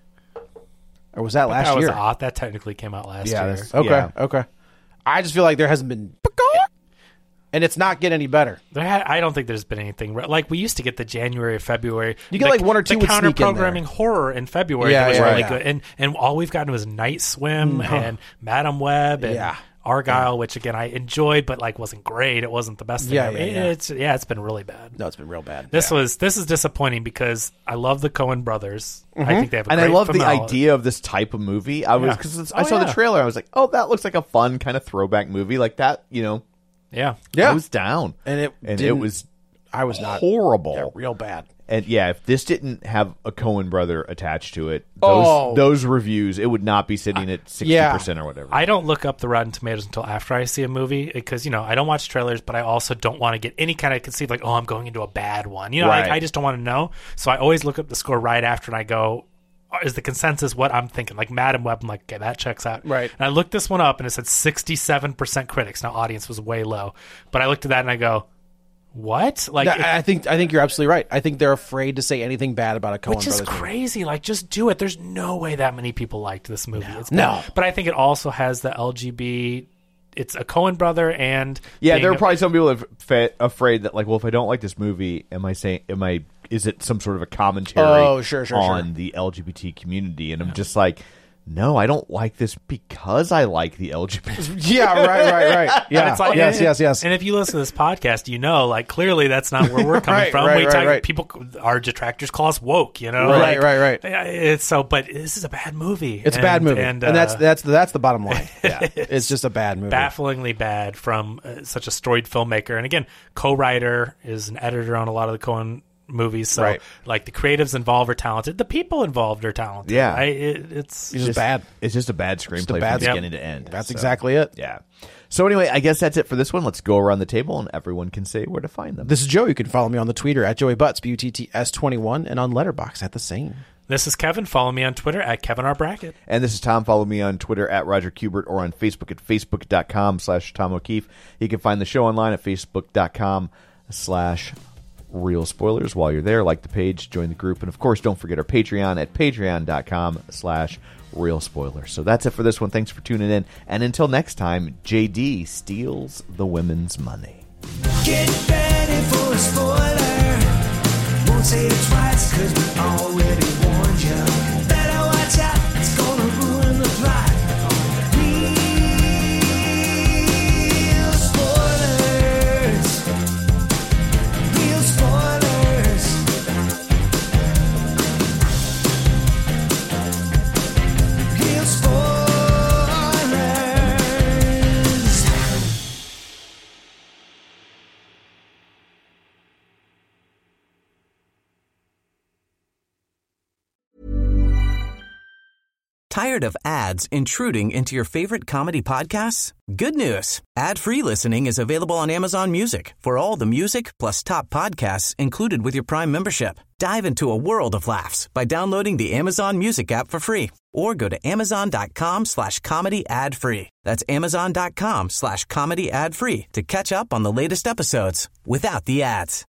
Speaker 7: Or was that last year?
Speaker 8: That technically came out last year.
Speaker 7: Okay. I just feel like there hasn't been... And it's not getting any better.
Speaker 8: I don't think there's been anything... Like, we used to get the January, February...
Speaker 7: You get like one or two
Speaker 8: the
Speaker 7: would sneak in there.
Speaker 8: counter-programming horror in February that was really good. And all we've gotten was Night Swim and Madam Web and Argyle, which again I enjoyed, but like wasn't great. It wasn't the best thing ever. It's been really bad.
Speaker 7: No, it's been real bad.
Speaker 8: This is disappointing because I love the Coen brothers. I think they have a
Speaker 6: and
Speaker 8: great
Speaker 6: I love the
Speaker 8: finale.
Speaker 6: idea of this type of movie. I was because I saw the trailer. I was like, oh, that looks like a fun kind of throwback movie, like that.
Speaker 8: Yeah.
Speaker 6: I was down,
Speaker 7: And it
Speaker 6: was
Speaker 7: I was not
Speaker 6: horrible.
Speaker 7: Yeah, real bad.
Speaker 6: And if this didn't have a Coen brother attached to it,
Speaker 7: Oh.
Speaker 6: those reviews, it would not be sitting at 60% or whatever.
Speaker 8: I don't look up the Rotten Tomatoes until after I see a movie because, I don't watch trailers, but I also don't want to get any kind of conceit like, oh, I'm going into a bad one.
Speaker 6: Right.
Speaker 8: I just don't want to know. So I always look up the score right after and I go, is the consensus what I'm thinking? Like Madam Web, I'm like, okay, that checks out.
Speaker 7: Right.
Speaker 8: And I looked this one up and it said 67% critics. Now, audience was way low. But I looked at that and I go, what? Like,
Speaker 7: I think you're absolutely right. I think they're afraid to say anything bad about a Coen
Speaker 8: which is
Speaker 7: Brothers movie.
Speaker 8: crazy. Like, just do it. There's no way that many people liked this movie.
Speaker 7: No.
Speaker 8: But I think it also has the LGB. It's a Coen brother and
Speaker 6: there are probably some people afraid that, like, well, if I don't like this movie, is it some sort of a commentary on the LGBT community? And I'm just like, no, I don't like this because I like the LGBT.
Speaker 7: Yeah, right. Yeah,
Speaker 8: It's like,
Speaker 7: yes.
Speaker 8: And if you listen to this podcast, like clearly that's not where we're coming from.
Speaker 7: Right.
Speaker 8: People, our detractors call us woke.
Speaker 7: Right.
Speaker 8: It's so, but this is a bad movie.
Speaker 7: It's a bad movie, and that's the bottom line. Yeah, it's just a bad movie,
Speaker 8: bafflingly bad from such a storied filmmaker. And again, co-writer is an editor on a lot of the Coen movies, so like the creatives involved are talented, the people involved are talented. It's
Speaker 7: just bad.
Speaker 6: It's just a bad screenplay from beginning to end.
Speaker 7: That's exactly it.
Speaker 6: Yeah. So anyway, I guess that's it for this one. Let's go around the table and everyone can say where to find them.
Speaker 7: This is Joe. You can follow me on the Twitter at Joey Butts, BUTTS21, and on Letterboxd at the same.
Speaker 8: This is Kevin. Follow me on Twitter at Kevin R. Brackett.
Speaker 6: And this is Tom. Follow me on Twitter at Roger Kubert or on Facebook at facebook.com/Tom O'Keefe. You can find the show online at facebook.com/Real Spoilers. While you're there, like the page, join the group, and of course, don't forget our Patreon at patreon.com/Real Spoilers. So that's it for this one. Thanks for tuning in, and until next time, JD steals the women's money.
Speaker 5: Get ready for a spoiler. Won't say it twice, 'cause we already warned you. Better watch out, it's gonna ruin the plot. Real spoilers. Real spoilers. Real spoilers.
Speaker 4: Tired of ads intruding into your favorite comedy podcasts? Good news. Ad-free listening is available on Amazon Music for all the music plus top podcasts included with your Prime membership. Dive into a world of laughs by downloading the Amazon Music app for free or go to amazon.com/comedy ad-free. That's amazon.com/comedy ad-free to catch up on the latest episodes without the ads.